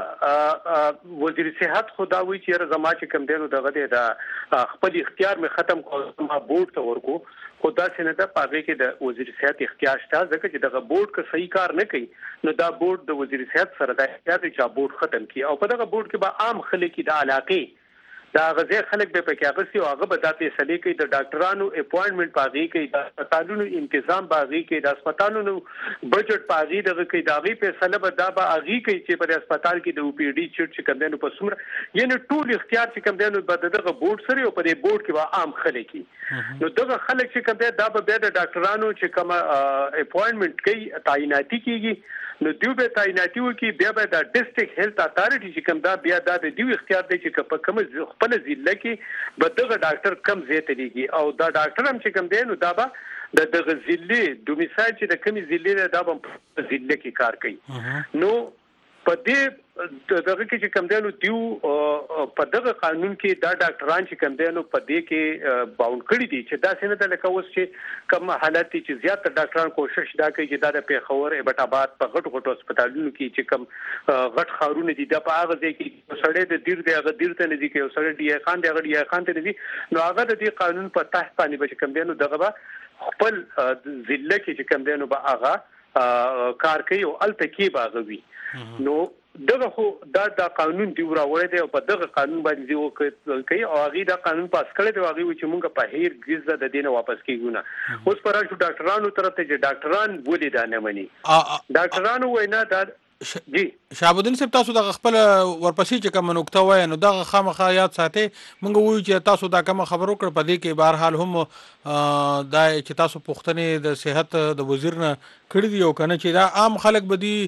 به وزیر صحت خدا وی چې زما چې کم دینو دغه د خپل اختیار می ختم کوم ما بورډ ته ورکو خدا څنګه د پاګه کې د وزیر صحت اختیار شته ځکه چې دغه بورډ که صحیح کار نه کوي نو دا بورډ د وزیر صحت سره د اختیار چې بورډ ختم کی او په دغه بورډ کې به عام خلک د علاقې دا غزه خلک به پکې اغسي او هغه به د فیصله کوي د ډاکټرانو اپوینټمنټ پاغي کوي د هسپتالونو تنظیم باغي کوي د هسپتالونو بجټ پاغي دغه کوي دا غي فیصله به دا به اغي کوي چې په هسپتال کې د او پی ډي چټ چې کم دینو په سمره یعنی ټول اختیار چې کم دینو به دغه بورډ سره او په دې بورډ کې به عام خلک نو دغه خلک چې کم دی دا به د ډاکټرانو چې کوم اپوینټمنټ کوي تعیناتي کیږي نو دیو به تعیناتي وکي بیا به د ډیسټریکټ هیلث اتارټي چې کوم دا بیا د دیو اختیار دی چې په کوم خپل ضلع کې به دغه ډاکټر کم زیات دیږي او دا ډاکټر هم چې کوم دی نو دا به د دغه ضلع ډومیسایل چې د کومي ضلع دا په ضلع کې کار کوي نو په دې دغه کې چې کوم دی نو دیو په دغه قانون کې دا ډاکټران چې کوم دی نو په دې کې باوند کړی دي چې دا څنګه د لکه اوس چې کوم حالت چې زیات ډاکټران کوشش دا کوي چې دا د پیښور ایبټ په غټ هسپتالونو کې چې کوم غټ خارونه دي د په هغه ځای کې سړی د دیر دی هغه دیر ته نه دي کې سړی دی خان دی هغه دی خان ته نه دي نو هغه د دې قانون په تحت باندې به کوم دی نو دغه خپل ضلع کې چې کوم دی نو به هغه کار کوي او الته کې باغوي نو دغه خو دا قانون دی راوړی دی او په دغه قانون باندې دی کوي او هغه دا قانون پاس کړی دی هغه چې مونږ په هیر ګیزه د دینه واپس کیږو نه اوس پر شو ډاکټرانو طرف ته چې ډاکټران ولې دا نه مني ډاکټرانو وینا دا جی شابودین صاحب تاسو د خپل ورپسې چې کوم نقطه وای نو دغه خامخا یاد ساتي مونږ وایو چې تاسو دا کوم خبرو کړ په دې کې بهر حال هم دا چې تاسو پوښتنه د صحت د وزیر نه کړی دی او کنه چې دا عام خلک بدی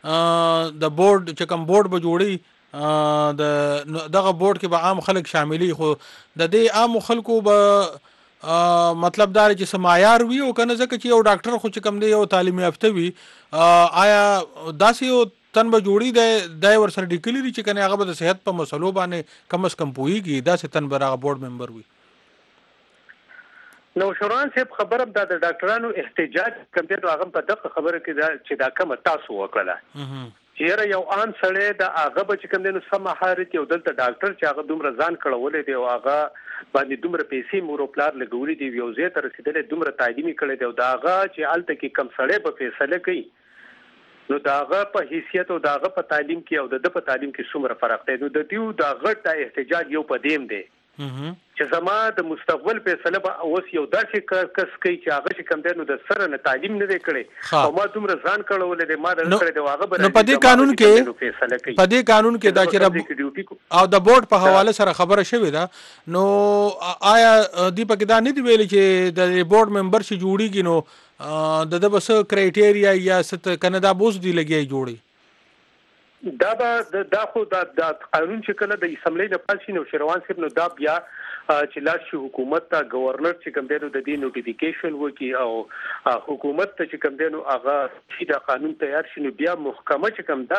د بورډ چې کوم بورډ به جوړي دغه بورډ کې به عام خلک شاملي خو د دې عام خلکو به مطلب دا چې سمایار وي او کنه ځکه چې یو ډاکټر خو چې کوم دی یو تعلیم یافته وي آیا داسې یو تن به جوړي د ور سره ډیکلی چې کنه هغه به د صحت په مسلو باندې کم از کم پويږي داسې تن به هغه بورډ ممبر وي نو شوران صاحب خبره د ډاکټرانو احتجاج کوم دی هغه په دغه خبره کې چې دا کوم تاسو وکړه چیرې یو عام سړی د هغه به چې کوم دی نو سم مهارت یو دلته ډاکټر چې هغه دومره ځان کړولې دی او هغه باندې دومره پیسې مور او پلار لګولې دی یو ځای ته رسیدلې دومره تعلیمي کړې دی او دا هغه چې الته کې کم سړی په فیصله کوي نو دا هغه په حیثیت او دا هغه په تعلیم کې او د په تعلیم کې څومره فرق دی نو د دیو دا غټ احتجاج یو پدیم دی چې زما د مستقبل فیصله به اوس یو داسې کس کوي چې هغه چې کم دی نو د سره نه تعلیم نه دی کړی او ما دومره ځان کړولې دی ما د کړی دی هغه به نو په دې قانون کې دا چې او د بورډ په حواله سره خبره شوې ده نو آیا دی په کې دا نه دی ویل چې د بورډ ممبر شي جوړیږي نو د بس کرایټیریا یا ست کنه دا بوز دی لګي جوړي دا خو دا قانون چې کله د اسمبلی نه پاس شي نو شروان صاحب نو دا بیا چې لاش حکومت ته گورنر چې کوم دی نو د دې نوټیفیکیشن وکي او حکومت ته چې کوم دی نو هغه چې دا قانون تیار شي نو بیا محکمه چې کوم دا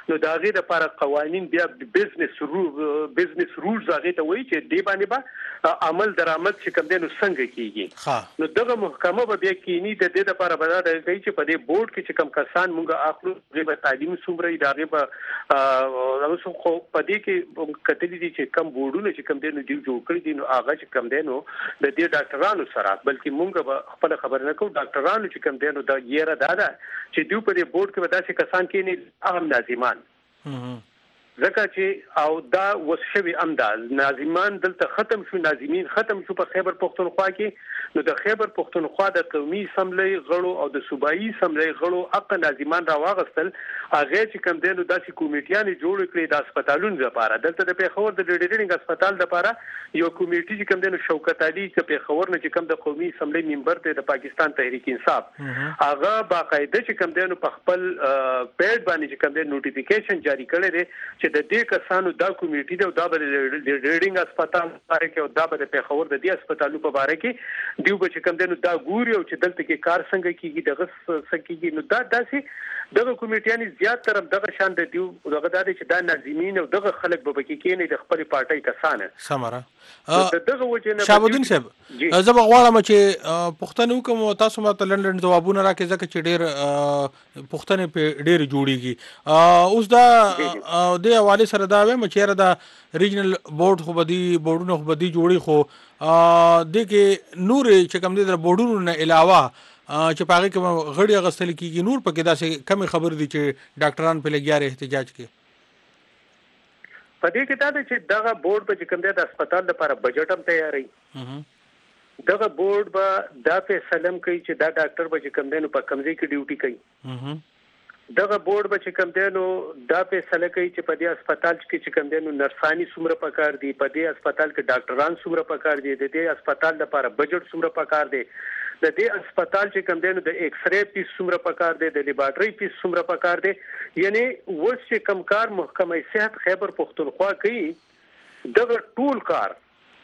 نو دا غي د لپاره قوانين بیا بزنس رولز هغه ته وایي چې دی باندې با عمل درآمد چې کوم دی نو څنګه کیږي نو دغه محکمه به بیا کینی د دې لپاره به دا کوي چې په دې بورډ کې چې کوم کسان مونږه اخلو د تعلیم څومره ادارې به اوس خو په دې کې کتلې دي چې کوم بورډونه چې کوم دی نو جوړ کړی دي نو هغه چې کوم دی نو د دې ډاکټرانو سره بلکې مونږ به خپل خبر نه کوو ډاکټرانو چې کوم دی نو دا یې را ده چې دوی په دې بورډ کې به داسې کسان کې نه اهم ناظمان ځکه چې او دا وسشوي امدال ناظمان دلته ختم شو ناظمین ختم شو په خیبر پختونخوا کې نو د خیبر پختونخوا د قومي سملې غړو او د صوبایي سملې غړو حق ناظمان را واغستل هغه چې کوم دینو داسې کمیټیانې جوړ کړې د هسپتالونو لپاره دلته د پیښور د ډیډینګ هسپتال لپاره یو کمیټي چې کوم دینو شوکت علي چې پیښور نه چې کوم د قومي سملې ممبر دی د پاکستان تحریک انصاف هغه باقاعده چې کوم دینو په خپل پیډ باندې چې کوم دینو نوټیفیکیشن جاری کړی دی چې د دې کسانو دا کمیټي دی او دا د ډیډینګ هسپتال لپاره کې او دا د پیښور د دې هسپتالو په اړه کې دیو به چې کوم دینو دا ګوري او چې دلته کې کار څنګه کیږي دغه سکیږي نو دا داسې دغه کمیټیانې زیات طرف دغه شان د دیو دغه د چې دا ناظمین او دغه خلک به پکې کېني د خپل پارټي کسانه سمره دغه وجه شابودین صاحب زه به غواړم چې پښتنو کوم تاسو ماته لنډ ځوابونه راکړئ ځکه چې ډېر پښتنې په ډېر جوړیږي اوس دا د حواله سره دا وایم چې دا ریجنل بورډ خو بدی بورډونه خو بدی جوړي خو د کې نور چې کوم دي د بورډونو نه علاوه چې پاره کې غړي غستل کیږي نور پکې داسې کم خبر دي چې ډاکټران په لګیاره احتجاج کوي په دې کې دا چې دغه بورډ په کوم د هسپتال لپاره بجټ هم تیاری دغه بورډ به دا فیصله کوي چې دا ډاکټر به کوم دینو په کمزې کې ډیوټي کوي دغه بورډ به کوم دینو دا فیصله کوي چې په دې هسپتال کې کوم دینو نرسانی څومره پکار دي په دې هسپتال کې ډاکټران څومره پکار دي د دې هسپتال لپاره بجټ څومره پکار دي د دې هسپتال چې کوم دینو د ایکس ری پیس څومره پکار دي د لیبارټری پیس څومره پکار دي یعنی وڅ چې کمکار محکمه صحت خیبر پختونخوا کوي دغه ټول کار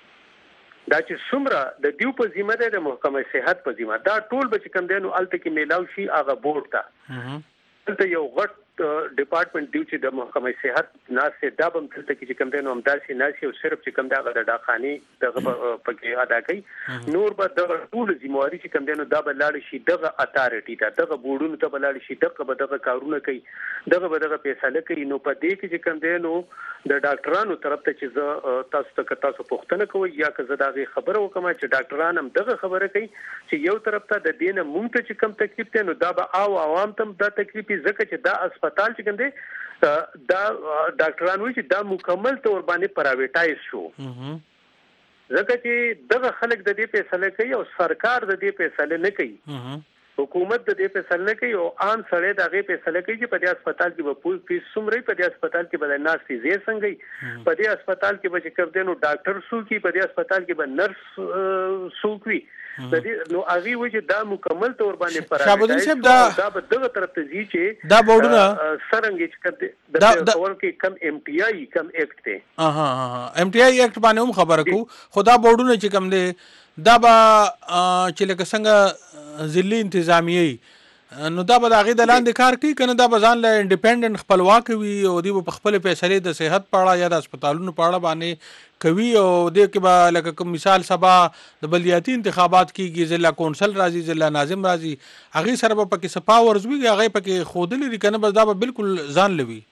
دا چې څومره د دیو په ذمہ ده د محکمه صحت په ذمہ دا ټول به کوم دینو الته کې میلاو شي هغه بورډ ته دلته یو غټ ډپارټمنټ دیو چې د محکمه صحت ناسه دا به دلته کې کوم دینو همداسي ناسي او صرف چې کوم دا ډاخاني دغه پکې ادا کوي نور به دغه ټول ذمہواری چې کوم دینو دا به لاړ شي دغه اتارټي دا دغه بورډونو ته به لاړ شي دغه کارونه کوي دغه فیصله کوي نو په دې کې چې کوم دینو د ډاکټرانو طرف ته چې تاسو پوښتنه کوي یا که زه دا خبره وکم چې ډاکټران هم دغه خبره کوي چې یو طرف ته د دینه مونږ ته چې کوم تکلیف ته نو دا به او عوام ته دا تکلیف ځکه چې دا هسپتال چې کوم دی دا ډاکټران وایي چې دا مکمل تور باندې پرایویټایز شو ځکه چې دغه خلک د دې فیصله کوي او سرکار د دې فیصله نه کوي حکومت د دې فیصله نه کوي او عام سړی د هغه فیصله کوي چې په دې هسپتال کې به پول فیس څومره په دې هسپتال کې به ناس فیزې څنګه په دې هسپتال کې به کوم دینو ډاکټر سو کې په دې هسپتال کې به نرس سو کوي د دې نو هغه وایي چې دا مکمل تور باندې پرایویټایز دا به دغه طرف ته ځي چې دا بورډونه سرنګ چې د ډول کې کم ام ټي آی کم ایکټ ته ام ټي آی ایکټ باندې هم خبره کو خدا بورډونه چې کم دي دا به چې لکه څنګه ضلعي انتظامیه نو دا به د هغې د لاندې کار کوي که نه دا به ځان له انډیپینډنټ خپلواک وي او دوی به په خپلې فیصلې د صحت په اړه یا د هسپتالونو په اړه باندې کوي او دې کې به لکه کوم مثال سبا د بلدیاتي انتخابات کېږي ضلع کونسل راځي ضلع ناظم راځي هغې سره به پکې څه پاورز وي هغې پکې ښودلي دي که نه بس دا به بالکل ځان لوي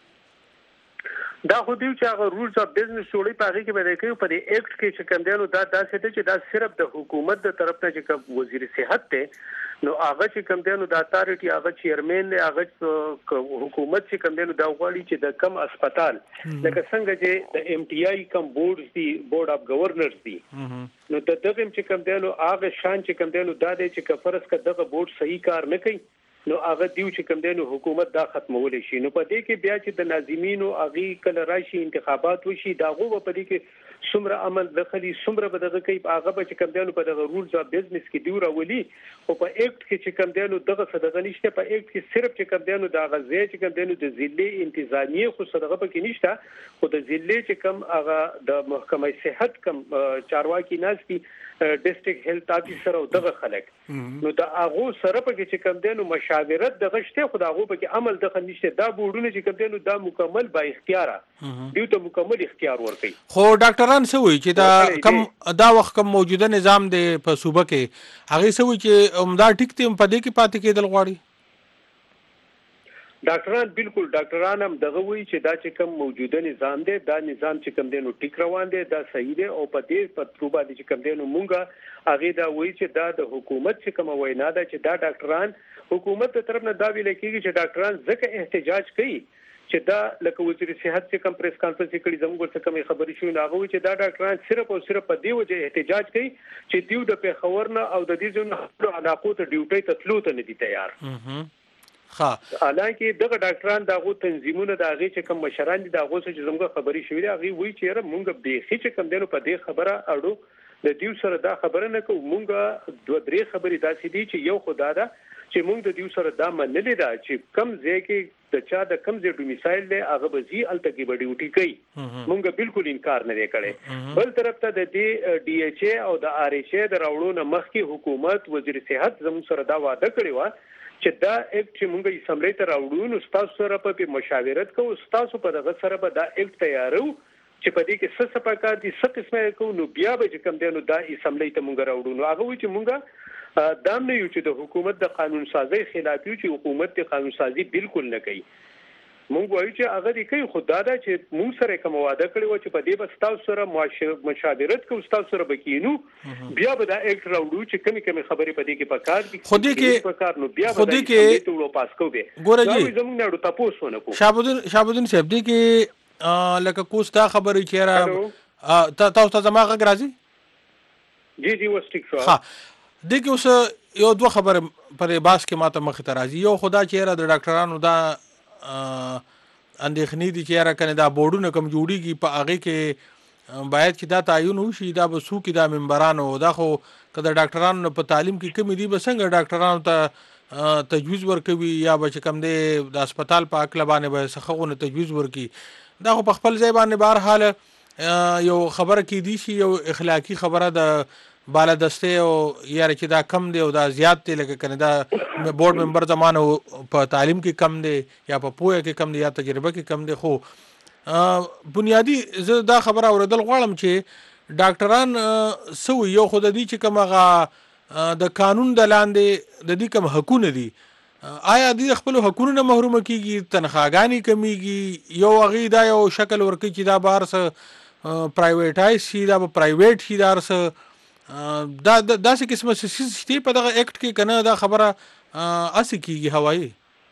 دا خو دیو چې هغه رولز اف بزنس جوړي په هغه کې به کوي په دې ایکټ کې چې کوم دی نو دا داسې دی چې دا صرف د حکومت د طرف نه چې وزیر صحت ته نو هغه چې کوم دی نو د اتارټي هغه چیرمن دی هغه حکومت چې کوم دی نو دا غواړي چې د کم هسپتال لکه څنګه چې د ام ټي آی کم بورډز دي بورډ اف گورنرز دي نو د دغه چې کوم دی نو هغه شان چې کوم دی نو دا دی چې کفرس کا دغه بورډ صحیح کار نه کوي نو هغه دیو چې کوم دی نو حکومت دا ختمول شي نو په دې کې بیا چې د ناظمینو هغه کله راشي انتخابات وشي دا غو په دې کې څومره عمل دخلي څومره به دغه کوي هغه به چې کوم دی نو په دغه رولز اف بزنس کې دی راولي او په ایکټ کې چې کوم دی نو دغه صدقه نشته په ایکټ کې صرف چې کوم دی نو دا غزه چې کوم دی نو د ضلعي انتظامیه خو صدقه پکې نشته خو د ضلعي چې کوم هغه د محکمه صحت کوم چارواکي ناس دي ډیسټریکټ هیلث افیسر او دغه خلک نو دا هغه سره په کې چې کوم دینو مشاورت دغه شته خو دا هغه په کې عمل دغه نشته دا بورډونه چې کوم دینو دا مکمل با اختیار دیو ته مکمل اختیار ورکړي خو ډاکټران څه وایي چې دا وخت کوم موجوده نظام دی په صوبه کې هغه څه وایي چې عمده ټیک ته په دې کې پاتې کېدل غواړي ډاکټران بالکل ډاکټران هم دغه وایي چې دا چې کوم موجوده نظام دی دا نظام چې کوم دی نو ټیک روان دی دا صحیح دی او په دې پتروبه دي چې کوم دی نو مونږه هغه دا وایي چې دا د حکومت چې کوم وینا ده چې دا ډاکټران حکومت تر طرف نه دا ویل کېږي چې ډاکټران ځکه احتجاج کوي چې دا لکه وزیر صحت چې کوم پریس کانفرنس کړي زموږ څخه کومه خبرې شوې هغه چې دا ډاکټران صرف او صرف په دې وجه احتجاج کوي چې دیو د پیښور نه او د دې ځینو علاقو ته ډیوټي ته تلو ته نه دي تیار حالانکه دغه ډاکټران دغه تنظیمونه د هغه چې کوم مشران دي دغه چې زموږ خبرې شوې هغه وایي چې مونږ به هیڅ کوم دینو په دې خبره اړو د دیو سره دا خبره نه کوو مونږ دوه درې خبرې داسې دي چې یو خدا دا چې مونږ د دیو سره دا منلې ده چې کم ځای کې د چا د کم ځای ډومیسایل دی هغه به زی الته کې به ډیوټي کوي مونږ بالکل انکار نه کړي بل طرف ته د دې ډي ایچ ای او د آر ایچ ای د راوړو نه مخکې حکومت وزیر صحت زموږ سره دا وعده کړی و چې دا اکټ چې مونږ یې سملې ته راوړو نو تاسو سره په مشاورت کوو تاسو په دغه سره به دا اکټ تیارو چې په دې کې څه پکار دي څه قسمه کوو نو بیا به چې کوم دی نو دا یې سملې ته مونږ راوړو نو هغه وایي چې مونږ دا نه یو چې د حکومت د قانون سازي خلاف یو چې حکومت د قانون سازي بالکل نه کوي مونږ وایو چې هغه دې کوي خدای دا چې مونږ سره کوم وعده کړی و چې په دې بس تاسو سره مشاورت کوو تاسو سره بکینو بیا به دا اکټ راوړو چې کمی خبرې په دې کې پکار دي خودي کې پکار نو بیا به دې ته ولو پاس کوو ګوره جی زموږ نه تاسو نه کوو شابودین صاحب دې کې لکه کوستا خبرې چیرې تاسو ته زما غږ راځي جی وستیک شو ها دې کې اوس یو دوه خبره پرې باس کې ماته مخ ته راځي یو خدا چیرې د ډاکټرانو دا اندېخنې دي چې را کنه دا بورډونه کم جوړیږي په هغه کې باید چې دا تعین وشي دا بسو کې دا منبرانو دا خو کله ډاکټرانو په تعلیم کې کمی دي بسنګ ډاکټرانو ته تجویز ورکوي یا به کم دي د هسپتال په اکل باندې به سخغونه تجویز ورکي دا خو په خپل ځای باندې بهر حال یو خبره کې دي شي یو اخلاقی خبره د بالادسته او یاره چې دا کم دی او دا زیات دی لکه کنه دا بورډ ممبر زمانه په تعلیم کې کم دی یا په پوهه کې کم دی یا تجربه کې کم دی خو بنیادی زه دا خبره اوریدل غواړم چې ډاکټران سو یو خود دي چې کومه د قانون د لاندې د دې کوم حقونه دي آیا دې خپل حقوقو نه محروم کیږي تنخواګانی کمیږي یو غي دا یو شکل ورکی چې دا بار سره پرایویټایز شي دا پرایویټ شي دا سره دا څه قسمه شتي په دغه اکټ کې کنه دا خبره اسی کیږي هوایي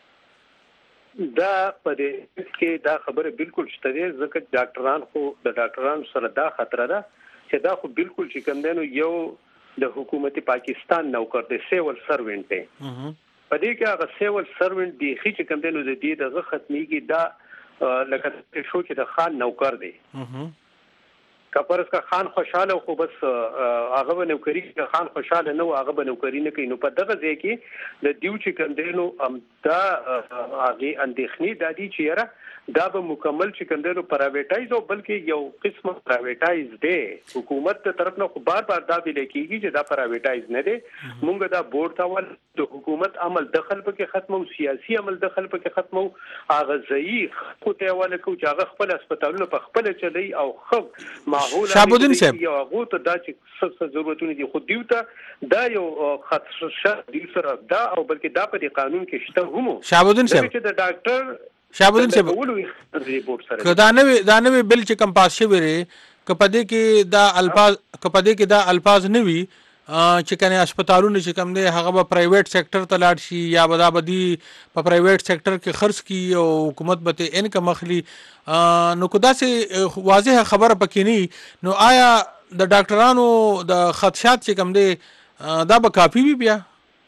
دا په دې کې دا خبره بالکل شته دي ځکه ډاکټران خو د ډاکټرانو سره دا خطر ده چې دا خو بالکل چې کوم دینو یو د حکومت پاکستان نوکر دی سیول سروینټ دی په دې کې هغه سیول سروینټ دی چې کوم دینو د دې دغه ختميږي دا لکه شو چې د خان نوکر دی کپرس کا خان خوشاله خو بس هغه به نوکری خان خوشاله نه هغه به نوکری نه کوي نو په دغه ځای کې د دیو چې کندینو دا هغه اندېخنی د دې چیرې دا به مکمل چې کندینو پرایویټایز او بلکې یو قسم پرایویټایز دی حکومت ته طرف نه خو بار دا ویل کېږي چې دا پرایویټایز نه دی مونږ دا بورډ تاول د حکومت عمل دخل پکې ختمو سیاسي عمل دخل پکې ختمو هغه ځای خو ته حواله کو چې هغه خپل هسپتالونه په خپل چلی او خب شابودین صاحب یو هغه ته دا چې څه ضرورتونه دي خو دیو ته دا یو خاصه دی سره دا او بلکې دا په قانون کې شته هم شابودین صاحب چې د ډاکټر شابودین صاحب کدا نه بل چې کم پاس شوی ری کپدې کې دا الفاظ نه وي چې کنه هسپتالونه چې کم دي هغه به پرایویټ سېکټر ته لاړ شي یا به بدی په پرایویټ سېکټر کې خرڅ کی او حکومت به انکم اخلي نو کدا سي واضح خبره پکې نه نو آیا د ډاکټرانو د خدشات چې کم دي دا به کافي وي بیا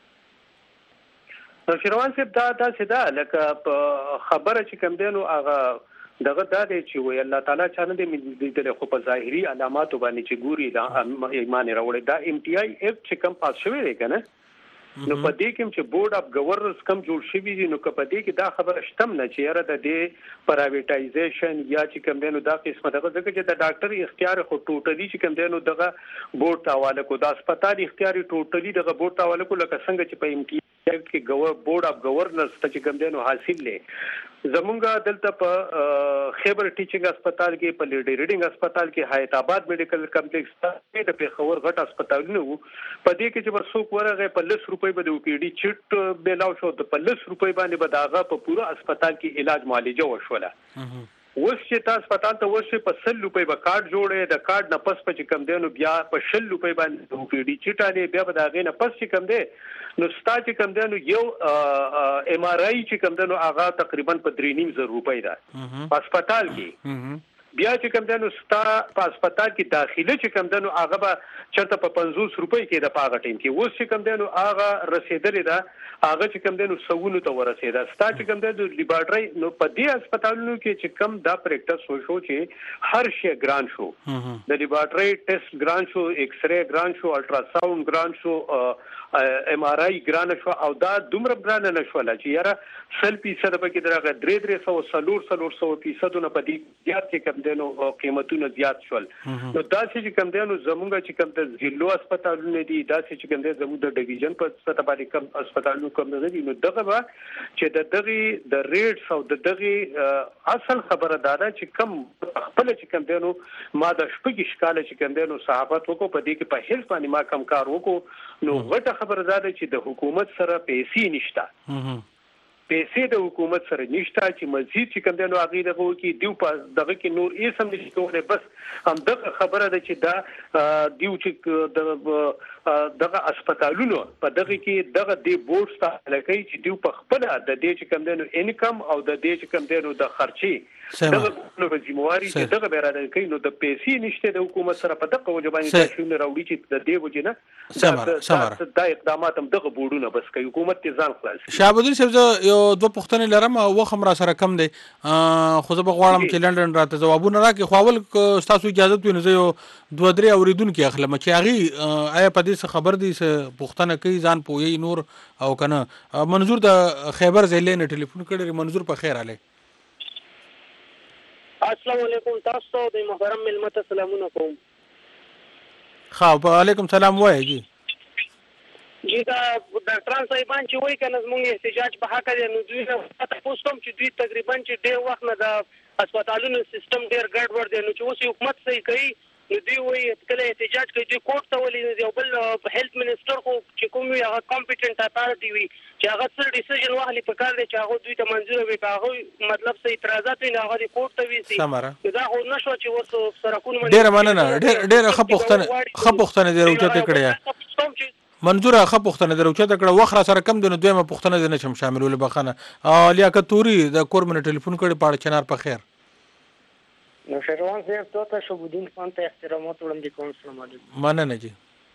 شروان صاحب دا سدا لکه خبره چې کم دینو هغه دغه دا دی چې وی الله تعالی چانه دې د خو په ظاهري علامات باندې چې ګوري دا ایمان راوړي دا ام ټي آی اف چې کم پاس شوی دی کنه نو په دې کې چې بورډ اف گورنرز کم جوړ شوی دي نو په دې کې دا خبره شتم نه چې یاره د دې پرایویټایزیشن یا چې کوم دینو دا قسمه دغه ځکه چې د ډاکټر اختیار خو ټوټلی چې کوم دینو دغه بورډ ته حواله کو د هسپتال اختیار ټوټلی دغه بورډ ته حواله کو لکه څنګه چې په امتیاز کې بورډ اف گورنرز ته چې کوم دینو حاصل لې زمونږ دلته په خیبر ټیچینګ هسپتال کې په لیډي ریډینګ هسپتال کې حیات آباد میډیکل کمپلیکس ته د پیښور غټ هسپتالونه وو په دې کې چې ورڅوک ورغه په 100 روپۍ به د او پی ډي چټ بیلاو شو د په 100 روپۍ باندې به داغه په پوره هسپتال کې علاج معالجه وشوله اوس چې تاسو هسپتال ته ورشئ په 100 روپۍ به کارت جوړې د کارت نه پس په کم دینو بیا په 100 روپۍ باندې او پی ډي چټ اله بیا به داغه نه پس چې کم دی نو ستا چې کم دینو یو ام ار آی چې کم دینو هغه تقریبا په 3.5 روپۍ ده هسپتال کې بیا چې کم دنو ستا په هسپتال کې داخله چې کم دنو هغه به چرته په 50 روپۍ کې د پاغه ټیم کې اوس چې کم دنو هغه رسیدلې ده هغه چې کم دنو سوونو ته ورسیده ستا چې کم دنو لیبارټری نو په دې هسپتالونو کې چې کم دا پریکټس شو چې هر شی ګران شو د لیبارټری ټیسټ ګران شو ایکس رے ګران شو الټراساوند ګران شو ام ار آی ګران شو او دا دومره ګران نه شو چې یاره 100% پکې درغه 300% نه پدې زیات کې کم دینو قیمتونه زیات شول نو دا چې کم دینو زمونږ چې کم د ضلع هسپتالونه دي دا چې کم دینو زموږ د ډیویژن په سطح باندې کم هسپتالونه کم نه دي نو دغه چې د ریټس او دغه اصل خبره دا ده چې کم خپل چې کم دینو ما د شپږ شکاله چې کم دینو صحافت وکړو په دې کې په هیڅ باندې ما کم کار وکړو نو غټه خبره ده چې د حکومت سره پیسې نشته پیسې د حکومت سره نشته چې مزید چې کوم دنو هغه دغه کې دیو په دغه کې نور یې سم نشي کولای بس هم دغه خبره ده چې دا دیو چې دغه هسپتالونو په دغه کې دغه دی بورډ ستاسو لکه چې دیو په خپل د دې چې کوم دنو انکم او د دې چې کوم دنو د خرچي دغه نو ذمہواری چې دغه بیره کوي نو د پیسې نشته د حکومت سره په دغه وجبانی تاسو نه راوړي چې د دې وجنه دا اقدامات هم دغه بورډونه بس کوي حکومت ته ځان خلاص شابدین صاحب یو دوه پوښتنې لرم او وخت را سره کم دی خو زه به غواړم چې لندن راته ځوابونه راکړي خو اول تاسو اجازه وي نو زه یو دوه درې اوریدونکو اخلم چې هغه آیا په دې خبر دي چې پوښتنه کوي ځان پوي نور او کنه منظور د خیبر ضلع نه ټلیفون کړی منظور په خیر علي السلام علیکم تاسو د محترم ملمت سلامونه کوم خو علیکم سلام وایي جی دا ډاکټران صاحبان چې وایي کنه زموږ احتجاج په حق دی نو دوی تاسو کوم چې دوی تقریبا چې ډېر وخت نه د هسپتالونو سیستم ډېر ګډوډ دی نو چې اوس حکومت صحیح کوي نو دوی وایي کله احتجاج کوي دوی کوټ ته ولې دی بل هیلث منسٹر خو چې کوم وي هغه کمپیټنټ اتارټي وي چې هغه څه ډیسیژن واخلي په کار دی چې هغه دوی ته منظور وي هغه مطلب څه اعتراضات وي هغه کوټ ته وي سي دا خو نشو چې اوس سرکونه ډېر مننه ډېر خپوختنه دی روچته کړی منظور خپل پوښتنه دروچته کړه وخره سره کم د دویمه پوښتنه د نشم شاملول بخنه لیاقت توري د کورمن ټلیفون کړي پاړه چنار په خیر نو شروان صاحب ته شوبودین خان ته احترامات وړاندې کوم السلام علیکم مننه جی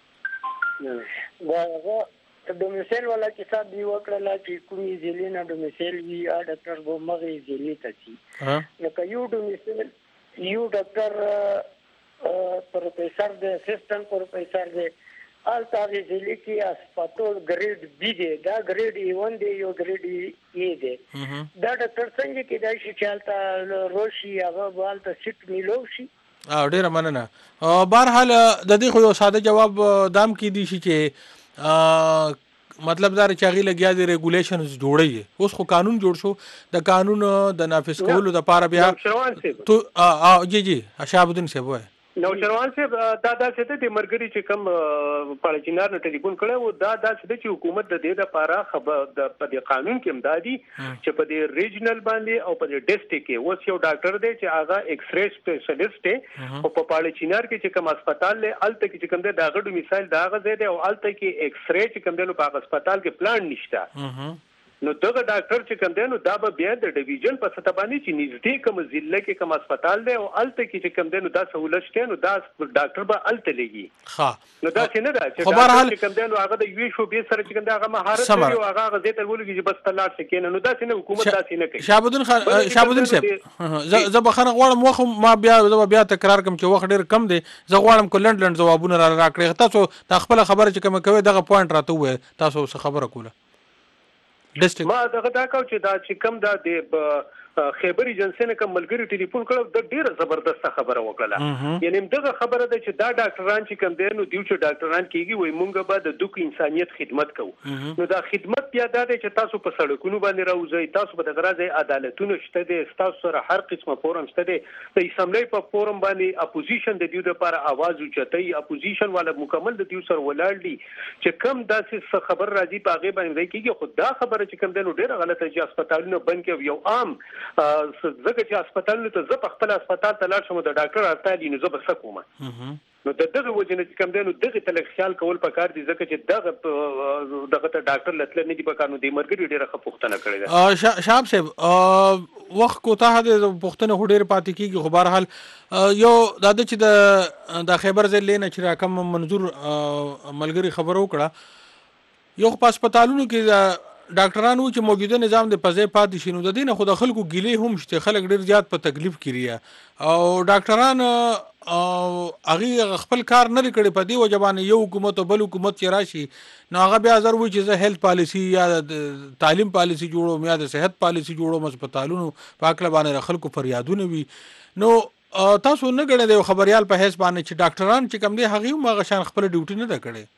دا ډومیسیل ولا چې صاحب دی وکړه چې کومي ځلینا ډومیسیل وی ډاکټر بو مغه ځلی ته چی نو کيو ډومیسیل یو ډاکټر پروفیسر د اسسټنټ پروفیسر دی التاوی ځلی کې هسپتال ګریډ بي دی دا ګریډ ای1 دی یو ګریډ ای دی دا ډاکټر څنګه کې دا شي چالتا روشي هغه بالته سیټ میلو شي ډیره مننه بهرحال د دې خو یو ساده جواب دام کې دی شي چې مطلب دا چې هغه لګیا دي ریګولیشنز جوړي اوس خو قانون جوړ شو د قانون د نافذ کولو د لپاره بیا تو جی شهابالدین صاحب وای نو شروان صاحب دا څه د مرګري چې کم پالچینار نه ټلیفون کړو او دا چې حکومت د دې لپاره خبر د په قانون کې امدادي چې په دې ریجنل باندې او په دې ډیسټریکټ کې اوس یو ډاکټر دی چې هغه ایکس رے سپیشلیست دی او په پالچینار کې چې کوم هسپتال له الته کې چې کوم دی دا غړو مثال دا غځي دی او الته کې ایکس رے چې کوم دی په هسپتال کې پلان نشته نو دغه ډاکټر چې کوم دی نو دا به بیا د ډیویژن په سطح باندې چې نږدې کوم ضلع کې کوم هسپتال دی او الته کې چې کوم دی نو دا سہولت شته نو دا ډاکټر به الته لګي ها نو دا څه نه دا چې ډاکټر چې کوم دی نو هغه د یوې شوبې سره چې کوم دی هغه مهارت لري او هغه دې ته ولګي چې بس تلاړ شي کنه نو دا څه نه حکومت دا څه نه کوي. شهابالدین صاحب زه بخنه غواړم وخت ما بیا تکرار کوم چې وخت ډیر کم دی زه غواړم کو لند ځوابونه را راکړي تاسو دا خپل خبره چې کوم کوي دغه پوینټ راته وای تاسو څه خبره کوله ما دغه دا کو چې دا چې کم دا د خیبر ایجنسی نه کوم ملګری ټلیفون کړو د ډیره زبردست خبره وکړه یعنی دغه خبره ده چې دا ډاکټران چې کوم دی نو دیو چې ډاکټران کیږي وای مونږ به د دوک انسانيت خدمت کوو نو دا خدمت بیا دا دی چې تاسو په سړکونو باندې راوځي تاسو به د غراځي عدالتونو شته دي تاسو سره هر قسمه فورم شته دي د اسمبلی په فورم باندې اپوزیشن د دیو لپاره आवाज اوچتای اپوزیشن والا مکمل د دیو سره ولاړ دي چې کم داسې خبر راځي په هغه باندې کیږي خدا خبره چې کوم دی نو ډیره غلطه چې هسپتالونه بند کې یو عام زګه چې هسپتالونو ته زه په خپل هسپتال ته لاړ شم د ډاکټر اړتیا دي نو زه به څه کوم نو دغه وجه نه کوم دی نو دغه تل خیال کول پکار دي ځکه چې دغه ته ډاکټر لتل نه دي پکار نو د مرګ ډیره خپوختنه کړی ده. شهاب صاحب وخت کوتاه د پوښتنه هډیر پاتې کیږي خو بهر حال یو دا چې د خیبر ضلع نه چې راکم منظور ملګری خبرو کړه یو په هسپتالونو کې ډاکټرانو چې موجوده نظام د پځې پاتې شینو د دینه خود خلکو ګیلې هم شته خلک ډیر زیات په تکلیف کړی او ډاکټران هغه خپل کار نه کړي په دی وجبانه یو حکومت او بل حکومت چې راشي نو هغه بیا زر وی چې هیلث پالیسی یا تعلیم پالیسی جوړو یا د صحت پالیسی جوړو هسپتالونو پاکله باندې خلکو فریادونه وي نو تاسو نه غړي د خبريال په هیڅ باندې چې ډاکټران چې کم دي هغه هم هغه شان خپل ډیوټي نه کړي.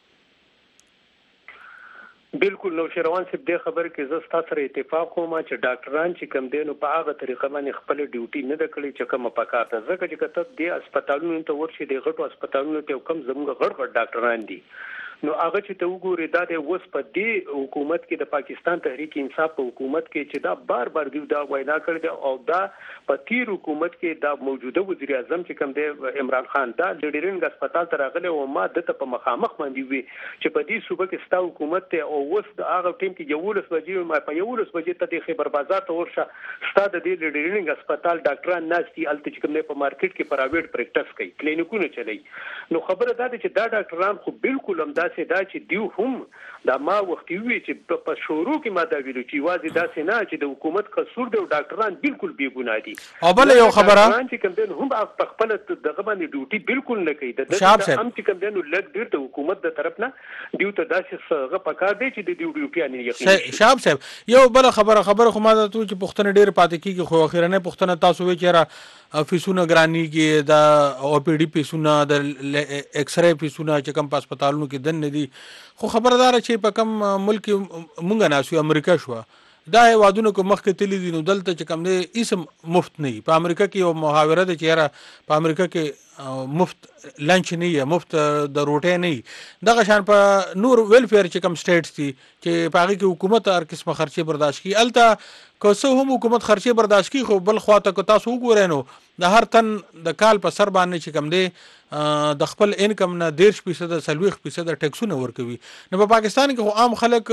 بالکل نو شروان صاحب دې خبر کې زه ستاسو سره اتفاق کوم چې ډاکټران چې کم دي نو په هغه طریقه باندې خپل ډیوټي نه کړي چې کوم پکار ده ځکه چې کته د هسپتالونو ته ورشي د غټو هسپتالونو ته کم زموږ غړ ډاکټران دي نو هغه چې ته وګورې دا د اوس په دې حکومت کې د پاکستان تحریک انصاف په حکومت کې چې دا بار بار دی دا وینا کړی دی او دا په تیر حکومت کې دا موجوده وزیر اعظم چې کوم دی عمران خان دا د ډیرنګ هسپتال ته راغلی او ما دته په مخامخ باندې وی چې په دې صوبه کې ستا حکومت ته او اوس د هغه ټیم کې یو لس بجې ما په یو لس بجې ته د خیبر بازار ته ورشه ستا د دې ډیرنګ هسپتال ډاکټران ناشتي الته چې کوم دی په مارکیټ کې پرایویټ پریکټس کوي کلینیکونه چلای نو خبره دا ده چې دا ډاکټران خو بالکل هم داسې دا چې دیو هم دا ما وخت وی چې په شروع کې ما دا ویلو چې واځي داسې نه چې د حکومت قصور دی او ډاکټران بالکل بی ګناه دي او بل یو خبره چې کوم دین هم په خپل دغه باندې ډیوټي بالکل نه کوي د هم چې کوم دین لګ ډیر د حکومت د طرف نه دیو ته داسې څه پکار دی چې د ډیوټي نه یقین شاب صاحب یو بل خبره خو ما ته چې پښتنه ډیر پاتې کیږي خو اخیرنه پښتنه تاسو وی چیرې فیسونه ګرانی کې دا او پی ډی فیسونه د ایکس ری فیسونه چې کوم هسپتالونو کې دن ندي خو خبردار چې په کوم ملک مونږ ناسو امریکا شو دا وادونو کو مخ کې تللی دي نو دلته چې کوم نه اسم مفت نه په امریکا کې یو محاوره ده چې را په امریکا کې مفت لنچ نه یا مفت د روټه نه دغه شان په نور ویلفیر چې کوم سټیټس دي چې په هغه کې حکومت هر قسمه خرچه برداشت کی الته که څه هم حکومت خرچه برداشت کی خو بل خواته کو تاسو وګورئ نو د هر تن د کال په سر باندې چې کوم دی د خپل انکم نه 10% 30% ټیکسونه ورکوي نو په پاکستان کې خو عام خلک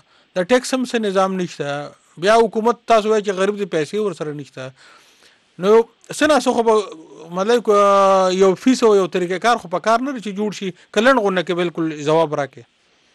د ټیکس هم څه نظام نشته بیا حکومت تاسو وایي چې غریب دي پیسې ورسره نشته نو سنا سو خو مطلب یو فیس او یو طریقې کار خو په کار نه چې جوړ شي کلن غونه کې بالکل جواب راکې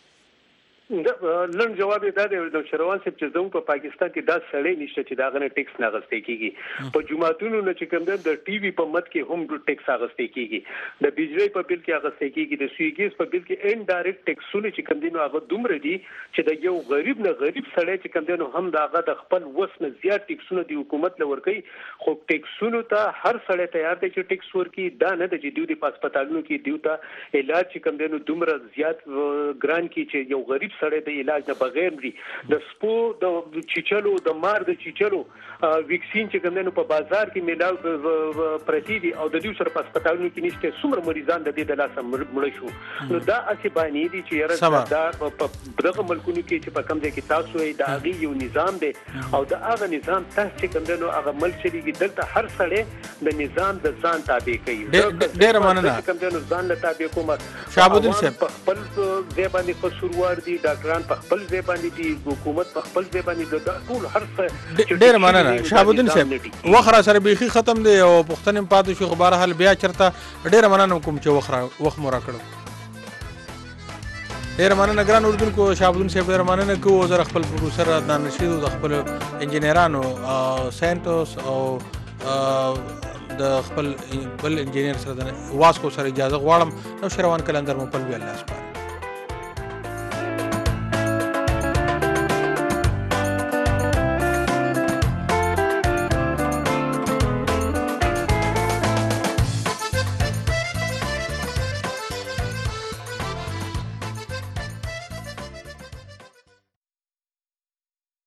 لن جواب دا دی د شروان صاحب چې زموږ په پاکستان کې دا سړی نشته چې دا غنه ټیکس نه غستې کیږي په جمعهتونو نه چې کوم د ټي وي په مت کې هم ټیکس غستې کیږي د بجلی په بل کې غستې کیږي د سویګیز په بل کې ان ډایرکټ ټیکسونه چې کوم دینو هغه دومره دي چې د یو غریب نه غریب سړی چې کوم دینو هم داغه د خپل وس نه زیات ټیکسونه دی حکومت لور کوي خو ټیکسونو ته هر سړی تیار دی چې ټیکس ورکړي دا نه د دیو د هسپتالونو کې دیو ته علاج چې کوم دینو دومره زیات ګران کی چې یو غریب سړی د علاج نه بغیر دی د سپو د چیچلو د مار د چیچلو ویکسین چې کوم نه په بازار کې میلاو پرتی دي او د دې سره په هسپتالونو کې نشته څومره مریضان د دې د لاس مړ شو نو دا اسی باندې دي چې یاره دا په دغه ملکونو کې چې په کوم ځای کې تاسو یې د هغه یو نظام دی او د هغه نظام تاسو چې کوم نو هغه ملک چلیږي دلته هر سړی د نظام د ځان تابع کوي ډېر مننه کوم نو ځان له تابع کوم شهابالدین صاحب خپل ځای باندې قصوروار دي ډاکټران په خپل ځای باندې دي، حکومت په خپل ځای باندې د ټول هر څه. ډېر مننه شهاب الدین صاحب، وخت را سره بیخي ختم دی او پوښتنې پاتې شو، خو بهرحال بیا چېرته ډېره مننه کوم چې وخت مو راکړو. ډېره مننه ګران اردوونکو، شهاب الدین صاحب ډېره مننه کوو. زه خپل پروډوسر عدنان رشید او د خپلو انجینرانو سینټوس او د خپل بل انجینر سره د واسکو سره اجازه غواړم. نو شروان کلندر مو په لوی الله سپارم.